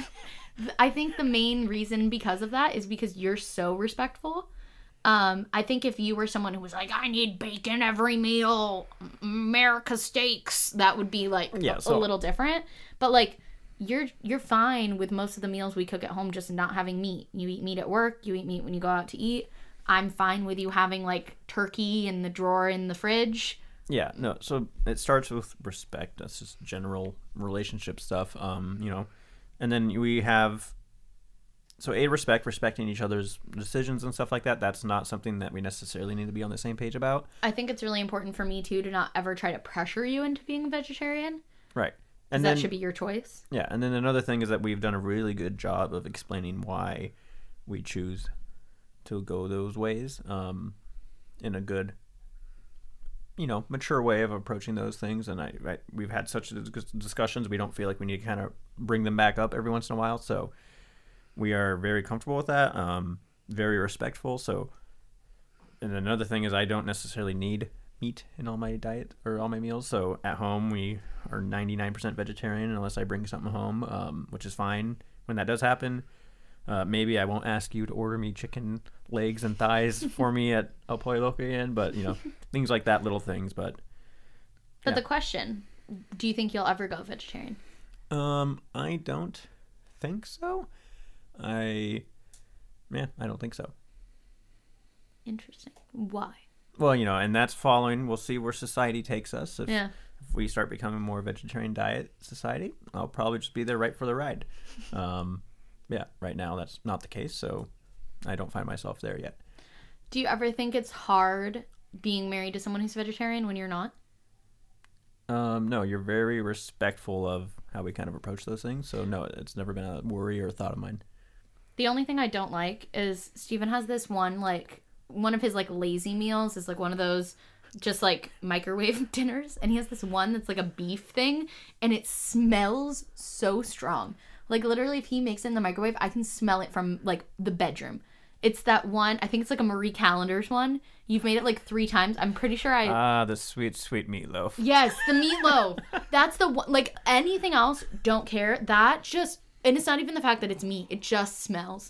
I think the main reason because of that is because you're so respectful. Um, I think if you were someone who was like, I need bacon every meal, America steaks, that would be like Yeah, a, so- a little different. But like, you're you're fine with most of the meals we cook at home just not having meat. You eat meat at work, you eat meat when you go out to eat. I'm fine with you having like turkey in the drawer in the fridge. Yeah, no, so it starts with respect. That's just general relationship stuff, um, you know. And then we have, so A, respect, respecting each other's decisions and stuff like that. That's not something that we necessarily need to be on the same page about. I think it's really important for me too to not ever try to pressure you into being a vegetarian. Right. And And that then, should be your choice. yeah, and then another thing is that we've done a really good job of explaining why we choose to go those ways, um, in a good you know, mature way of approaching those things. And I, I we've had such discussions. We don't feel like we need to kind of bring them back up every once in a while. So we are very comfortable with that. Um, very respectful. So, and another thing is I don't necessarily need meat in all my diet or all my meals. So at home we are ninety-nine percent vegetarian unless I bring something home, um, which is fine when that does happen. Uh, maybe I won't ask you to order me chicken legs and thighs for me at El Pollo Loco again, but you know, things like that, little things. But But yeah. the question, do you think you'll ever go vegetarian? Um, I don't think so. I, yeah, I don't think so. Interesting. Why? Well, you know, and that's following. We'll see where society takes us. If, Yeah. if we start becoming more vegetarian diet society, I'll probably just be there right for the ride. Um, yeah, right now that's not the case, so I don't find myself there yet. Do you ever think it's hard being married to someone who's vegetarian when you're not? Um, no, you're very respectful of how we kind of approach those things. So no, it's never been a worry or a thought of mine. The only thing I don't like is Steven has this one, like, one of his, like, lazy meals is, like, one of those just, like, microwave dinners. And he has this one that's, like, a beef thing. And it smells so strong. Like, literally, if he makes it in the microwave, I can smell it from, like, the bedroom. It's that one, I think it's, like, a Marie Callender's one. You've made it, like, three times. I'm pretty sure I... Ah, the sweet, sweet meatloaf. Yes, the meatloaf. That's the one. Like, anything else, don't care. That just... And it's not even the fact that it's meat. It just smells.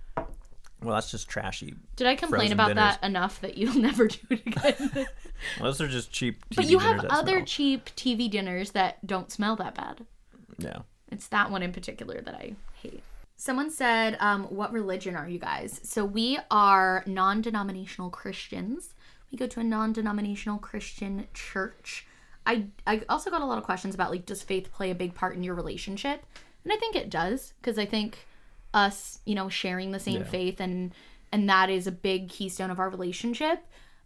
Well, that's just trashy. Did I complain frozen about dinners. that enough that you'll never do it again? Well, those are just cheap T V But you have dinners that other smell. cheap T V dinners that don't smell that bad. Yeah. It's that one in particular that I hate. Someone said, um, what religion are you guys? So we are non-denominational Christians. We go to a non-denominational Christian church. I, I also got a lot of questions about, like, does faith play a big part in your relationship? And I think it does, because I think us, you know, sharing the same Yeah. faith and and that is a big keystone of our relationship.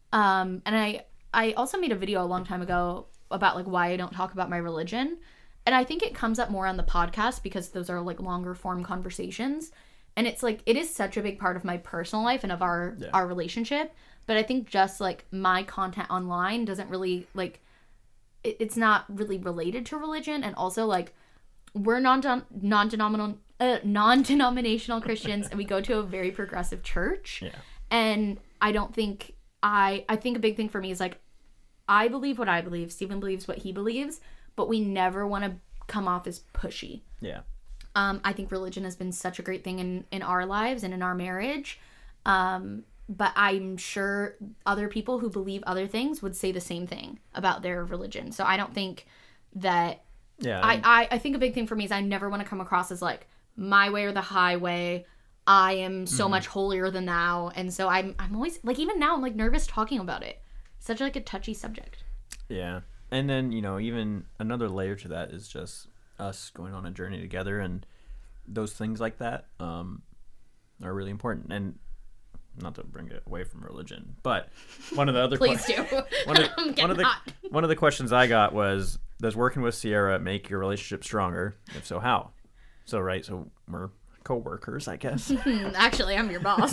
Um, and I I also made a video a long time ago about, like, why I don't talk about my religion. And I think it comes up more on the podcast because those are, like, longer form conversations. And it's like, it is such a big part of my personal life and of our, Yeah. our relationship. But I think just, like, my content online doesn't really, like, it, it's not really related to religion. And also, like, we're non non-denominational uh, non-denominational Christians and we go to a very progressive church. Yeah. And I don't think I I think a big thing for me is, like, I believe what I believe, Steven believes what he believes, but we never want to come off as pushy. Yeah. Um, I think religion has been such a great thing in, in our lives and in our marriage. Um, but I'm sure other people who believe other things would say the same thing about their religion. So I don't think that... Yeah. I, I, I think a big thing for me is I never want to come across as, like, my way or the highway. I am so Mm-hmm. much holier than thou. And so I'm I'm always, like, even now I'm, like, nervous talking about it. Such, like, a touchy subject. Yeah. And then, you know, even another layer to that is just us going on a journey together, and those things like that um, are really important. And not to bring it away from religion, but one of the other Please que- do. one of, I'm one getting of the hot. one of the questions I got was, does working with Sierra make your relationship stronger? If so, how? So right, so we're co-workers, I guess. Actually, I'm your boss.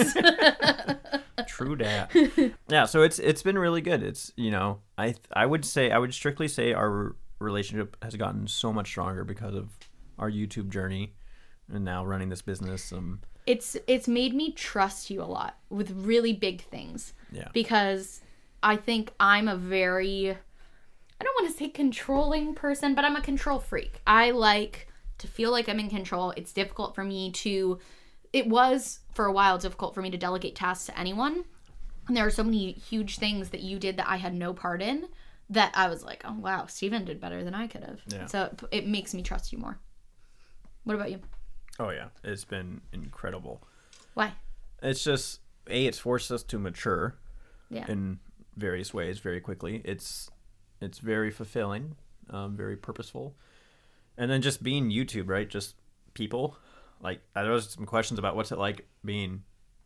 True dat. Yeah, so it's it's been really good. It's, you know, I I would say I would strictly say our relationship has gotten so much stronger because of our YouTube journey and now running this business. Um, it's it's made me trust you a lot with really big things. Yeah. Because I think I'm a very, I don't want to say controlling person, but I'm a control freak. I like to feel like I'm in control. It's difficult for me to, it was for a while difficult for me to delegate tasks to anyone. And there are so many huge things that you did that I had no part in that I was like, oh wow, Steven did better than I could have. Yeah. So it, it makes me trust you more. What about you? oh yeah, it's been incredible. Why? It's just, A, it's forced us to mature Yeah. in various ways very quickly. It's it's very fulfilling, um, very purposeful. And then just being YouTube, right? Just people. Like, there was some questions about what's it like being,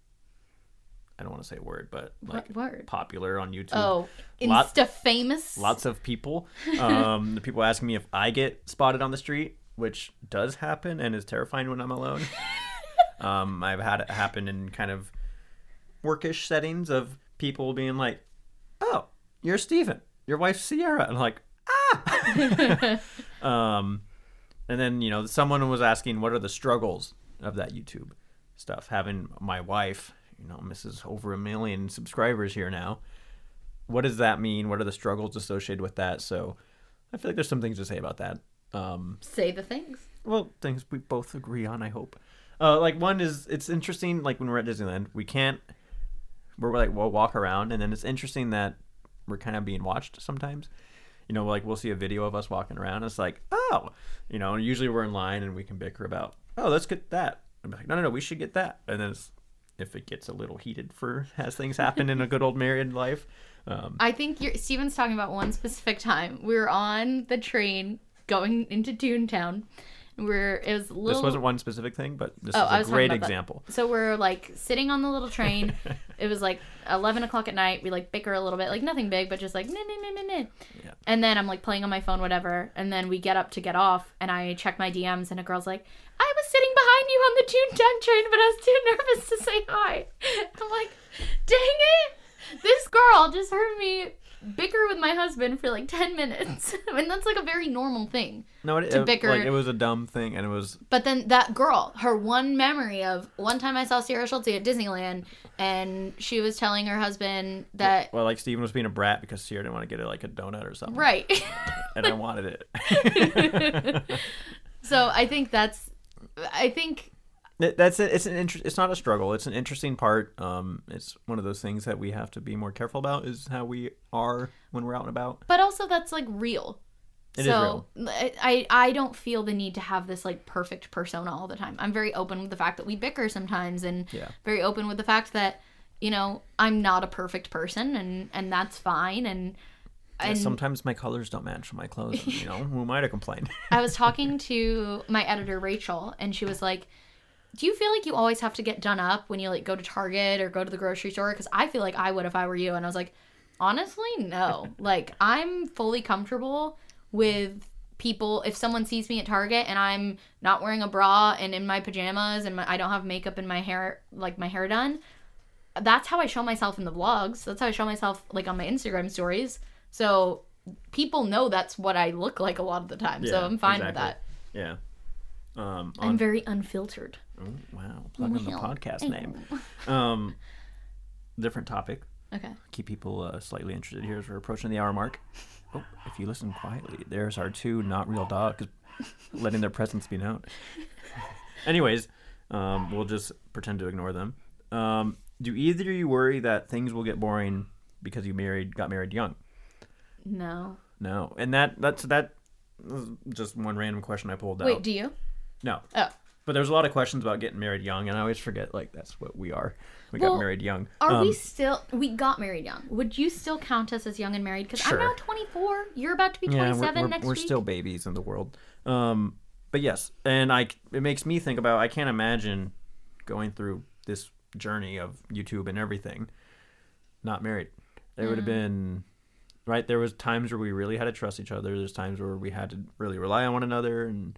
I don't want to say a word, but like What word? popular on YouTube. Oh, Lot- Insta famous. Lots of people. Um, the people asking me if I get spotted on the street, which does happen and is terrifying when I'm alone. um, I've had it happen in kind of workish settings of people being like, "Oh, you're Steven. your wife's Sierra. And I'm like, ah! um, and then, you know, someone was asking, what are the struggles of that YouTube stuff? Having my wife, you know, Missus over a million subscribers here now. What does that mean? What are the struggles associated with that? So I feel like there's some things to say about that. Um, Say the things. Well, things we both agree on, I hope. Uh, like, one is, it's interesting, like, when we're at Disneyland, we can't, we're like, we'll walk around, and then it's interesting that we're kind of being watched sometimes. You know, like, we'll see a video of us walking around, and it's like, oh, you know, and usually we're in line, and we can bicker about, oh, let's get that. I'm like, no, no, no, we should get that. And then it's, if it gets a little heated for, as things happen in a good old married life. Um, I think you're, Steven's talking about one specific time. We were on the train going into Toontown. We're it was a little... This wasn't one specific thing, but this oh, is I a was great talking about example. That. So we're like sitting on the little train. It was like eleven o'clock at night. We like bicker a little bit, like nothing big, but just like nah, nah, nah, nah, nah. Yeah. And then I'm like playing on my phone, whatever. And then we get up to get off, and I check my D Ms, and a girl's like, "I was sitting behind you on the Toontown train, but I was too nervous to say hi." I'm like, dang it! This girl just heard me bicker with my husband for like ten minutes. I mean, that's like a very normal thing. No, it, to it, bicker. like, it was a dumb thing, and it was... But then that girl, her one memory of one time I saw Sierra Schulte at Disneyland, and she was telling her husband that... Well, like, Steven was being a brat because Sierra didn't want to get it, like, a donut or something. Right. And I wanted it. So I think that's... I think... It, that's it. It's an inter- It's not a struggle. It's an interesting part. Um, it's one of those things that we have to be more careful about, is how we are when we're out and about. But also that's, like, real. It so is real. I, I don't feel the need to have this like perfect persona all the time. I'm very open with the fact that we bicker sometimes, and Yeah. very open with the fact that, you know, I'm not a perfect person, and, and that's fine. And, Yeah, and sometimes my colors don't match my clothes. You know, who am I to complain? I was talking to my editor, Rachel, and she was like, do you feel like you always have to get done up when you like go to Target or go to the grocery store? Because I feel like I would if I were you. And I was like, honestly, no. Like, I'm fully comfortable with people. If someone sees me at Target and I'm not wearing a bra and in my pajamas and my, I don't have makeup in my hair, like my hair done, that's how I show myself in the vlogs. That's how I show myself like on my Instagram stories. So people know that's what I look like a lot of the time. Yeah, so I'm fine exactly. with that. Yeah. Um, on... I'm very unfiltered. Oh, wow. Plug in the Well, podcast I name. know. Um, different topic. Okay. Keep people uh, slightly interested here as we're approaching the hour mark. Oh, if you listen quietly, there's our two not real dogs letting their presence be known. Anyways, um, we'll just pretend to ignore them. Um, do either of you worry that things will get boring because you married, got married young? No. No. And that that's that was just one random question I pulled out. Wait, do you? No. Oh. But there's a lot of questions about getting married young, and I always forget, like, that's what we are. We Well, got married young. Are Um, we still... We got married young. Would you still count us as young and married? Because Sure. I'm now twenty-four. You're about to be yeah, twenty-seven we're, we're, next we're week. still babies in the world. Um, but yes, and I, it makes me think about, I can't imagine going through this journey of YouTube and everything not married. It would have been... Right, there was times where we really had to trust each other. There's times where we had to really rely on one another, and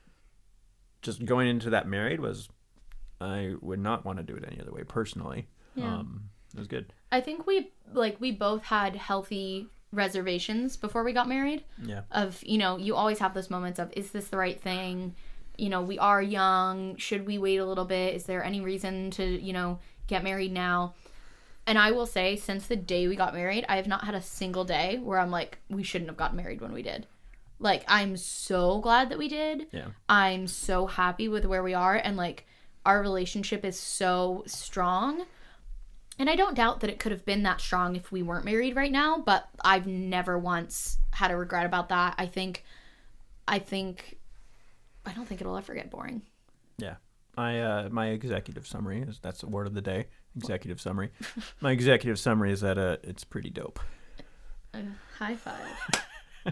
just going into that married was, I would not want to do it any other way personally. Yeah. Um, it was good. I think we, like, we both had healthy reservations before we got married. Yeah. Of, you know, you always have those moments of, is this the right thing? You know, we are young. Should we wait a little bit? Is there any reason to, you know, get married now? And I will say, since the day we got married, I have not had a single day where I'm like, we shouldn't have gotten married when we did. Like, I'm so glad that we did. Yeah. I'm so happy with where we are. And, like, our relationship is so strong. And I don't doubt that it could have been that strong if we weren't married right now. But I've never once had a regret about that. I think, I think, I don't think it'll ever get boring. Yeah. I, uh, my executive summary is, that's the word of the day. Executive summary. My executive summary is that uh, it's pretty dope. Uh, high five.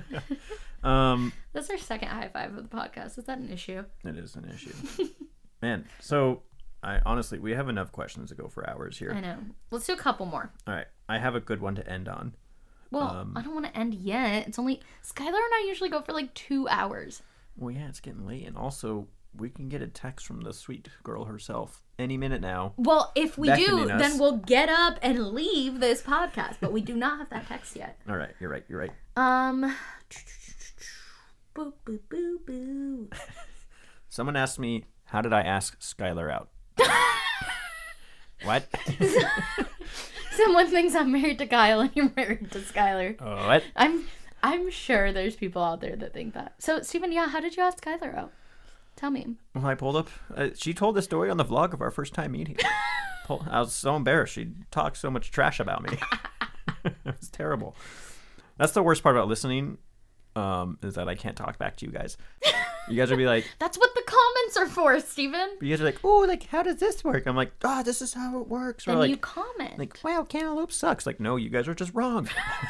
Um, That's our second high five of the podcast. Is that an issue? it is an issue. Man, so I honestly, we have enough questions to go for hours here. I know. Let's do a couple more. All right. I have a good one to end on. Well, Um, I don't want to end yet. It's only... Skylar and I usually go for like two hours. Well, yeah, it's getting late. And also, we can get a text from the sweet girl herself any minute now. Well, if we do, beckoning us. then we'll get up and leave this podcast. But we do not have that text yet. All right, you're right. You're right. Um. Boo, boo, boo, boo. Someone asked me, how did I ask Skylar out? What? Someone thinks I'm married to Kyle and you're married to Skylar. Oh, what? I'm I'm sure there's people out there that think that. So, Stephen, yeah, how did you ask Skylar out? Tell me. Well, I pulled up. Uh, she told the story on the vlog of our first time meeting. Pull- I was so embarrassed. She talked so much trash about me. It was terrible. That's the worst part about listening, um, is that I can't talk back to you guys. You guys would be like, That's what the comments are for, Stephen. you guys are like, oh, like, how does this work? I'm like, oh, this is how it works. Or Then like, you comment. like, wow, Cantaloupe sucks. Like, no, you guys are just wrong.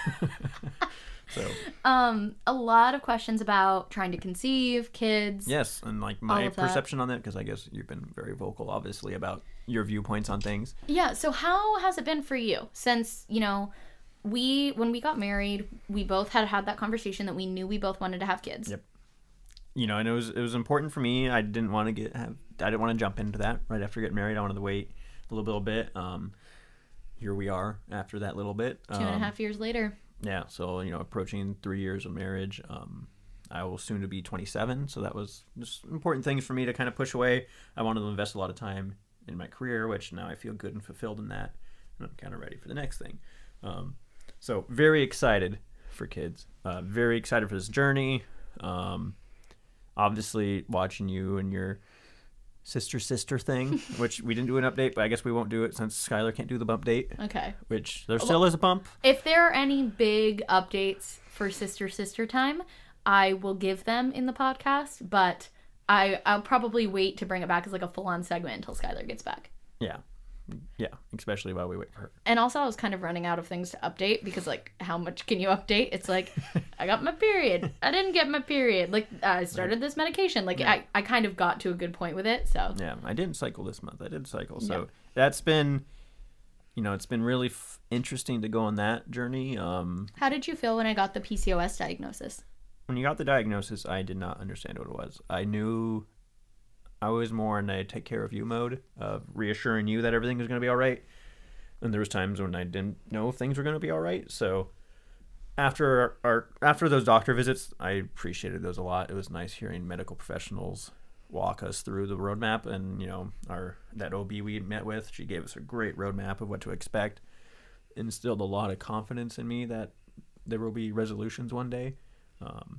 So, um, a lot of questions about trying to conceive, kids. yes, and like All my of that. perception on that, because I guess you've been very vocal, obviously, about your viewpoints on things. Yeah, so how has it been for you since, you know, we, when we got married, we both had had that conversation that we knew we both wanted to have kids. Yep. You know, and it was it was important for me. I didn't want to get have I didn't want to jump into that right after getting married. I wanted to wait a little, little bit. Um, here we are after that little bit. Two and a Um, half years later. Yeah, so you know, approaching three years of marriage. Um, I will soon to be twenty-seven, so that was just important things for me to kind of push away. I wanted to invest a lot of time in my career, which now I feel good and fulfilled in that, and I'm kind of ready for the next thing. Um, so very excited for kids. Uh, very excited for this journey. Um, obviously, watching you and your sister sister thing, which we didn't do an update, but I guess we won't do it since Skylar can't do the bump date. Okay. Which there still is a bump. If there are any big updates for sister sister time, I will give them in the podcast, but I, I'll probably wait to bring it back as like a full-on segment until Skylar gets back. Yeah. Yeah, especially while we wait for her. And also, I was kind of running out of things to update because, like, how much can you update? It's like, I got my period. I didn't get my period. Like, I started this medication. Like, Yeah. I, I kind of got to a good point with it, so. Yeah, I didn't cycle this month. I did cycle. So Yeah. that's been, you know, it's been really f- interesting to go on that journey. Um, How did you feel when I got the P C O S diagnosis? when you got the diagnosis, I did not understand what it was. I knew I was more in a take care of you mode of reassuring you that everything was going to be all right. And there was times when I didn't know if things were going to be all right. So after our, our after those doctor visits, I appreciated those a lot. It was nice hearing medical professionals walk us through the roadmap, and you know, our that O B we met with, she gave us a great roadmap of what to expect. Instilled a lot of confidence in me that there will be resolutions one day. Um,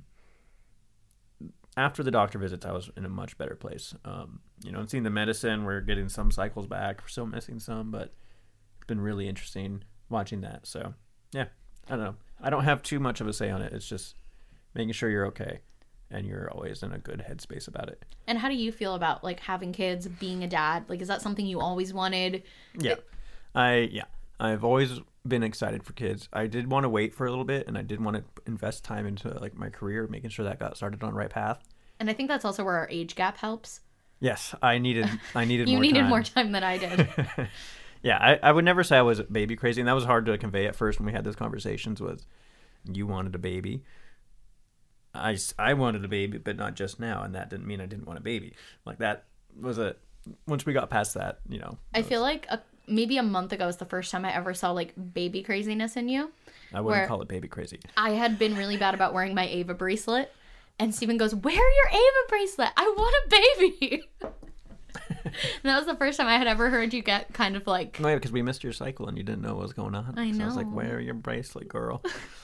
after the doctor visits, I was in a much better place. Um, you know, and seeing the medicine, we're getting some cycles back. We're still missing some, but it's been really interesting watching that. So, yeah, I don't know. I don't have too much of a say on it. It's just making sure you're okay and you're always in a good headspace about it. And how do you feel about, like, having kids, being a dad? Like, is that something you always wanted? Yeah. I, yeah. I've always been excited for kids. I did want to wait for a little bit, and I did want to invest time into like my career, making sure that got started on the right path. And I think that's also where our age gap helps. Yes, I needed I needed You more needed time. more time than I did. Yeah, I, I would never say I was baby crazy, and that was hard to convey at first when we had those conversations. Was you wanted a baby? I, s- I wanted a baby, but not just now, and that didn't mean I didn't want a baby. Like that was a once we got past that, you know. I feel like a, maybe a month ago was the first time I ever saw, like, baby craziness in you. I wouldn't where- call it baby crazy. I had been really bad about wearing my Ava bracelet. And Steven goes, wear your Ava bracelet. I want a baby. And that was the first time I had ever heard you get kind of like... No, yeah, because we missed your cycle and you didn't know what was going on. I So I was like, know. wear your bracelet, girl.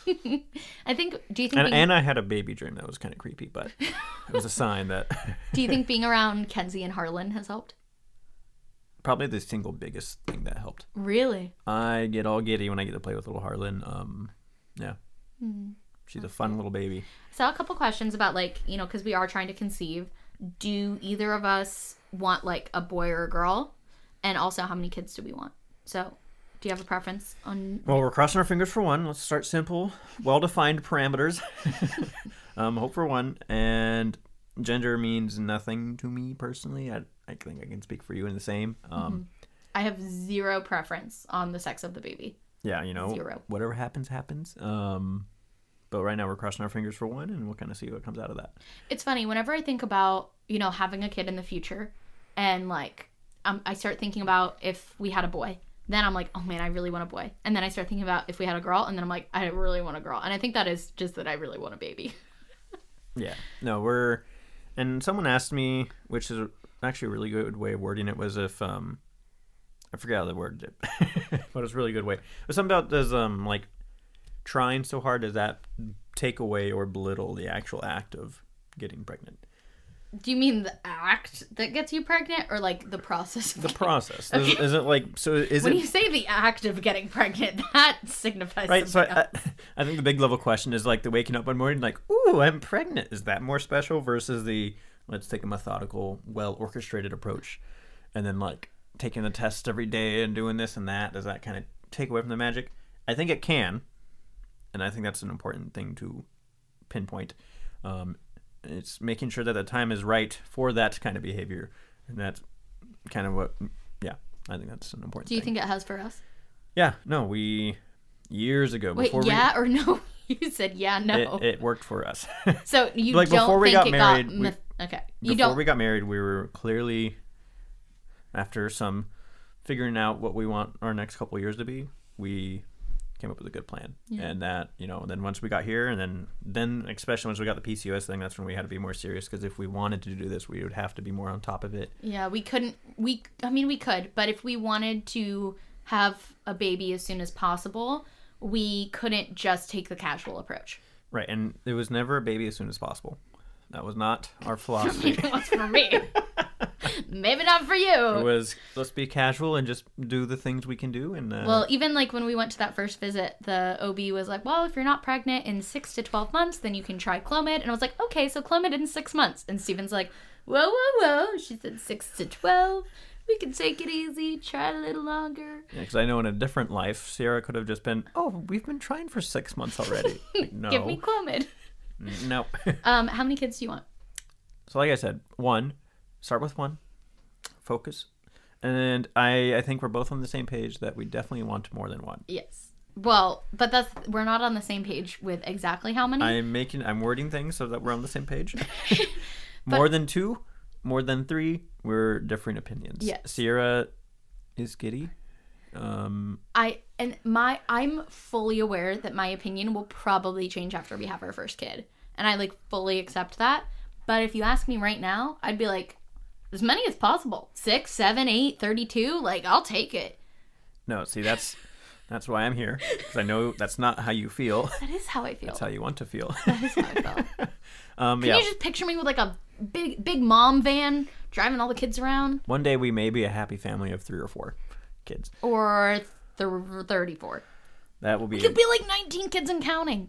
I think... Do you think And, being, and I had a baby dream that was kind of creepy, but it was a sign that do you think being around Kenzie and Harlan has helped? probably the single biggest thing that helped. Really? I get all giddy when I get to play with little Harlan. Um, yeah. Hmm. She's a fun little baby. I saw a couple questions about, like, you know, because we are trying to conceive. Do either of us want, like, a boy or a girl? And also, how many kids do we want? So, do you have a preference on... Well, we're crossing our fingers for one. Let's start simple. Well-defined parameters. um, hope for one. And gender means nothing to me personally. I, I think I can speak for you in the same. Um, I have zero preference on the sex of the baby. Yeah, you know, Zero. whatever happens, happens. Um, but right now we're crossing our fingers for one, and we'll kind of see what comes out of that. It's funny, whenever I think about, you know, having a kid in the future, and like, um, I start thinking about if we had a boy, then I'm like, oh man, I really want a boy. And then I start thinking about if we had a girl, and then I'm like, I really want a girl. And I think that is just that I really want a baby. Yeah. No, we're, and someone asked me, which is actually a really good way of wording it, was if, um, I forget how the word did, but it's a really good way. It was something about, does, um, like, trying so hard, does that take away or belittle the actual act of getting pregnant? Do you mean the act that gets you pregnant, or like the process? Of The getting... process. Okay. Is, is it like, so is when it... you say the act of getting pregnant, that signifies Right, so something I, else. I think the big level question is like the waking up one morning like, ooh, I'm pregnant. Is that more special versus the, let's take a methodical, well orchestrated approach, and then like taking the test every day and doing this and that? Does that kind of take away from the magic? I think it can, and I think that's an important thing to pinpoint. Um, it's making sure that the time is right for that kind of behavior, and that's kind of what, yeah, I think that's an important Do you thing. think it has for us? Yeah, no, we, years ago, Wait, before yeah or no? You said yeah, no. we, it, it worked for us. So you Like, don't before we think got it married, got... we- myth- okay. You Before don't... we got married, we were clearly, after some figuring out what we want our next couple of years to be, we came up with a good plan. Yeah. And that, you know, then once we got here, and then, then especially once we got the P C O S thing, that's when we had to be more serious, because if we wanted to do this, we would have to be more on top of it. Yeah, we couldn't... We, I mean, we could, but if we wanted to have a baby as soon as possible, we couldn't just take the casual approach. Right, and it was never a baby as soon as possible. That was not our philosophy. It was for me. Maybe not for It you. was, let's be casual and just do the things we can do. And uh, Well, even like when we went to that first visit, the O B was like, well, if you're not pregnant in six to twelve months, then you can try Clomid. And I was like, okay, so Clomid in six months. And Steven's like, whoa, whoa, whoa. She said six to twelve. We can take it easy, try a little longer. Yeah, because I know in a different life, Sierra could have just been, oh, we've been trying for six months already. Like, no. Give me Clomid. No. Um, how many kids do you want? So like I said, one, start with one, focus. And I, I think we're both on the same page that we definitely want more than one. Yes. Well, but that's we're not on the same page with exactly how many. I'm making, I'm wording things so that we're on the same page. More than two, more than three, we're differing opinions. Yes. Sierra is giddy. Um, I and my I'm fully aware that my opinion will probably change after we have our first kid, and I like fully accept that. But if you ask me right now, I'd be like, as many as possible. Six, seven, eight, thirty-two. Like, I'll take it. no, see, that's that's why I'm here, because I know that's not how you feel. That is how I feel. That's how you want to feel. That is how I felt. um, Can yeah. you just picture me with like a big, big mom van driving all the kids around, One day we may be a happy family of three or four kids. or th- thirty-four? That will be. It could be like nineteen kids and counting.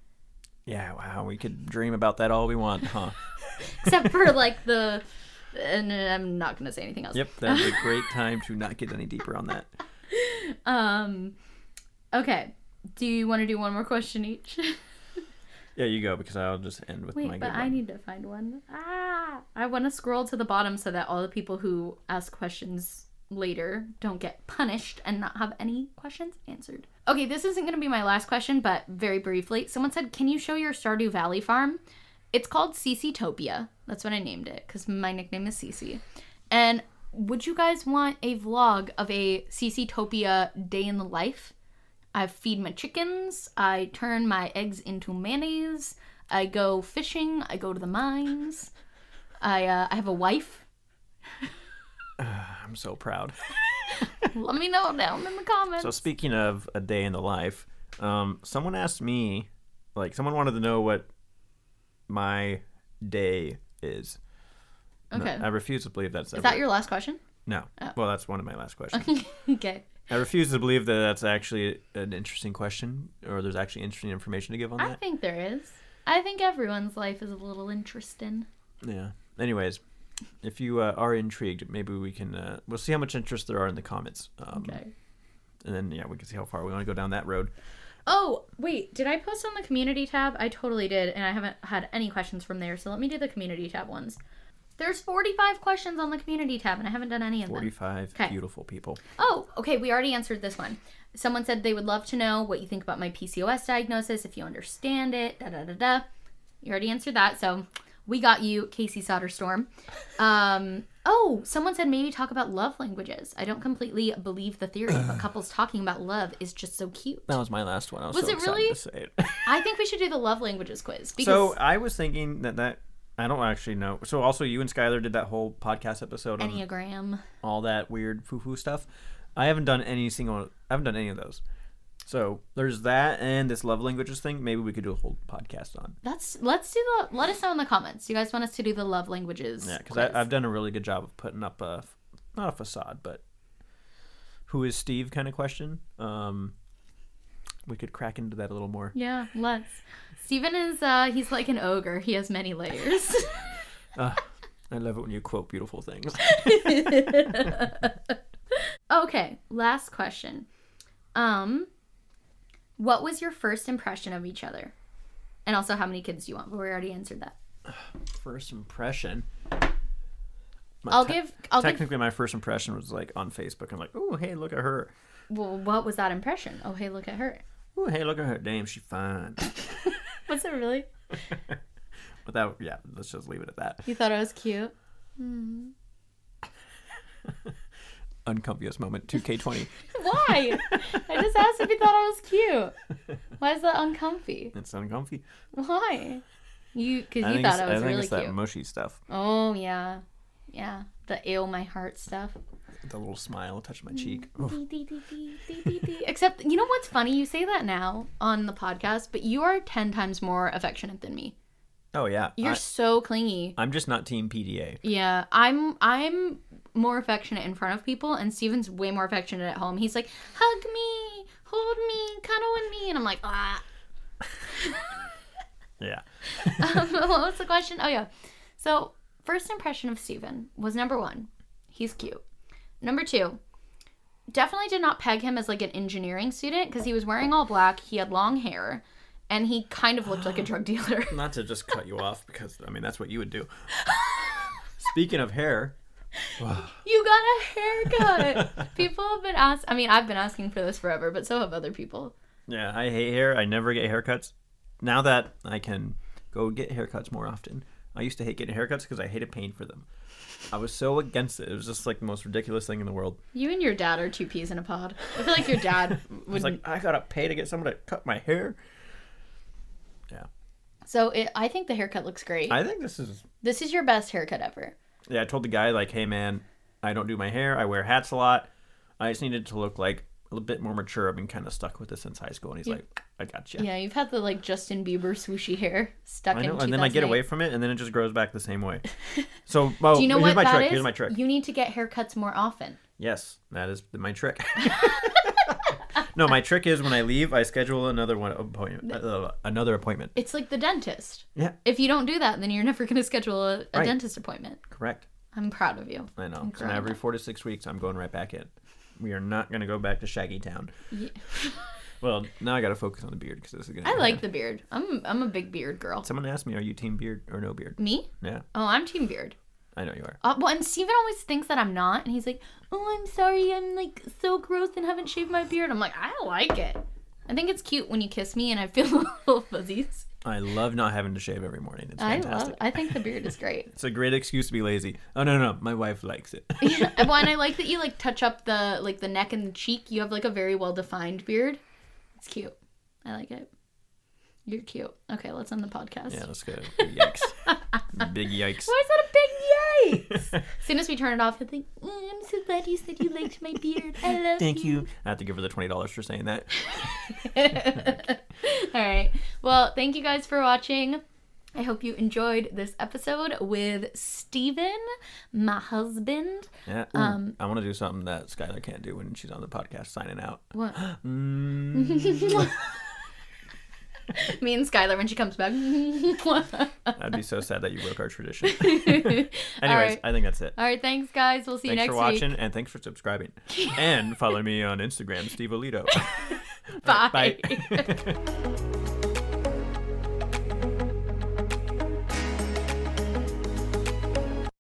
Yeah, wow, we could dream about that all we want, huh? Except for like the, and I'm not gonna say anything else. Yep, that'd be a great time to not get any deeper on that. Um, okay. Do you want to do one more question each? Yeah, you go, because I'll just end with my Wait, good but I one. need to find one. Ah, I want to scroll to the bottom so that all the people who ask questions later don't get punished and not have any questions answered. Okay, this isn't going to be my last question, but very briefly. Someone said, can you show your Stardew Valley farm? It's called Cece-topia. That's what I named it, because my nickname is Cece. And would you guys want a vlog of a Cece-topia day in the life? I feed my chickens, I turn my eggs into mayonnaise, I go fishing, I go to the mines, I uh, I have a wife. I'm so proud. Let me know down in the comments. So speaking of a day in the life, um, someone asked me, like, someone wanted to know what my day is. Okay. No, I refuse to believe that's Is ever... that your last question? No. Oh. Well, that's one of my last questions. Okay. I refuse to believe that that's actually an interesting question, or there's actually interesting information to give on I that. think there is. I think everyone's life is a little interesting. Yeah. Anyways, if you uh, are intrigued, maybe we can, uh, we'll see how much interest there are in the comments. Um, Okay. And then, yeah, we can see how far we want to go down that road. Oh, wait, did I post on the community tab? I totally did, and I haven't had any questions from there, so let me do the community tab ones. There's forty-five questions on the community tab, and I haven't done any of them. forty-five Okay. beautiful people. Oh, okay. We already answered this one. Someone said they would love to know what you think about my P C O S diagnosis, if you understand it, da da da da. You already answered that, so we got you, Casey Soderstorm. Um, oh, someone said maybe talk about love languages. I don't completely believe the theory, but couples talking about love is just so cute. That was my last one. I was, Was so it excited really? to say it. I think we should do the love languages quiz. Because So I was thinking that that I don't actually know. So also you and Skylar did that whole podcast episode on Enneagram. all that weird foo-foo stuff. I haven't done any single. I haven't done any of those. So there's that and this love languages thing. Maybe we could do a whole podcast on. That's let's do the. Let us know in the comments. You guys want us to do the love languages? Yeah, because quiz. I've done a really good job of putting up a not a facade, but who is Steve kind of question. Um, we could crack into that a little more. Yeah, let's. Steven is uh he's like an ogre. He has many layers. Uh, I love it when you quote beautiful things. Okay, last question. Um, what was your first impression of each other? And also, how many kids do you want? But we already answered that. First impression. My I'll te- give. I'll give. Technically, my first impression was like on Facebook. I'm like, oh, hey, look at her. Well, what was that impression? Oh, hey, look at her. Oh, hey, look at her. Damn, she fine. Was it really? Without, yeah, let's just leave it at that. You thought I was cute? Uncomfiest moment, two K twenty. Why? I just asked if you thought I was cute. Why is that uncomfy? It's uncomfy. Why? You, because I you think thought it's, I was I think really it's that cute. mushy stuff. Oh yeah, yeah. The ew my heart stuff. The little smile touching my cheek. Oof. Dee, dee, dee, dee, dee, dee, dee. Except, you know what's funny? You say that now on the podcast, but you are ten times more affectionate than me. Oh yeah, You're I, so clingy. I'm just not team P D A. Yeah, I'm I'm more affectionate in front of people, and Steven's way more affectionate at home. He's like, hug me, hold me, cuddle with me, and I'm like, ah. Yeah. um, what was the question? Oh yeah. So first impression of Steven was number one, he's cute. Number two, definitely did not peg him as like an engineering student because he was wearing all black, he had long hair, and he kind of looked like a drug dealer. Not to just cut you off because I mean that's what you would do. Speaking of hair, You got a haircut. People have been asked. I mean, I've been asking for this forever, but so have other people. yeah, I hate hair. I never get haircuts. Now that I can go get haircuts more often, I used to hate getting haircuts because I hated paying for them. I was so against it. It was just like the most ridiculous thing in the world. You and your dad are two peas in a pod. I feel like your dad I would. was like, I gotta pay to get someone to cut my hair. Yeah, So it, I think the haircut looks great. I think this is. This is your best haircut ever. Yeah, I told the guy like, hey man, I don't do my hair. I wear hats a lot. I just needed to look like a little bit more mature. I've been kind of stuck with this since high school, and he's Yeah. like, I got you. Yeah, you've had the like Justin Bieber swooshy hair stuck I know, in and then I get two thousand eight. away from it, and then it just grows back the same way. So, well, Do you know here's what my that trick. is? Here's my trick. You need to get haircuts more often. Yes, that is my trick. No, my trick is when I leave, I schedule another one appointment. Uh, another appointment. It's like the dentist. Yeah, If you don't do that, then you're never going to schedule a, a Right. dentist appointment. correct. I'm proud of you. I know. I'm So now proud. every four to six weeks, I'm going right back in. We are not going to go back to Shaggy Town. Yeah. Well, now I got to focus on the beard because this is going to. I like the beard. I'm I'm a big beard girl. Someone asked me, "Are you team beard or no beard?" Me? Yeah, Oh, I'm team beard. I know you are. Uh, well, and Steven always thinks that I'm not, and he's like, "Oh, I'm sorry, I'm like so gross and haven't shaved my beard." I'm like, I like it. I think it's cute when you kiss me and I feel little fuzzies. I love not having to shave every morning. It's I fantastic. love. I think the beard is great. It's a great excuse to be lazy. Oh no, no, no, my wife likes it. Yeah, well, and I like that you like touch up the like the neck and the cheek. You have like a very well defined beard. It's cute. I like it. You're cute. Okay, let's end the podcast. Yeah, let's go. Yikes! Big yikes! Why is that a big yikes? As soon as we turn it off, I think, mm, I'm so glad you said you liked my beard. I love Thank you. I have to give her the twenty dollars for saying that. All right. Well, thank you guys for watching. I hope you enjoyed this episode with Steven, my husband. Yeah. Ooh, Um, I want to do something that Skylar can't do when she's on the podcast signing out. What? Mm, Me and Skylar when she comes back. I'd be so sad that you broke our tradition. All Anyways, right. I think that's it. All right. Thanks, guys. We'll see Thanks you for next watching, week. and thanks for subscribing. And follow me on Instagram, Steve Alito. Bye. Bye.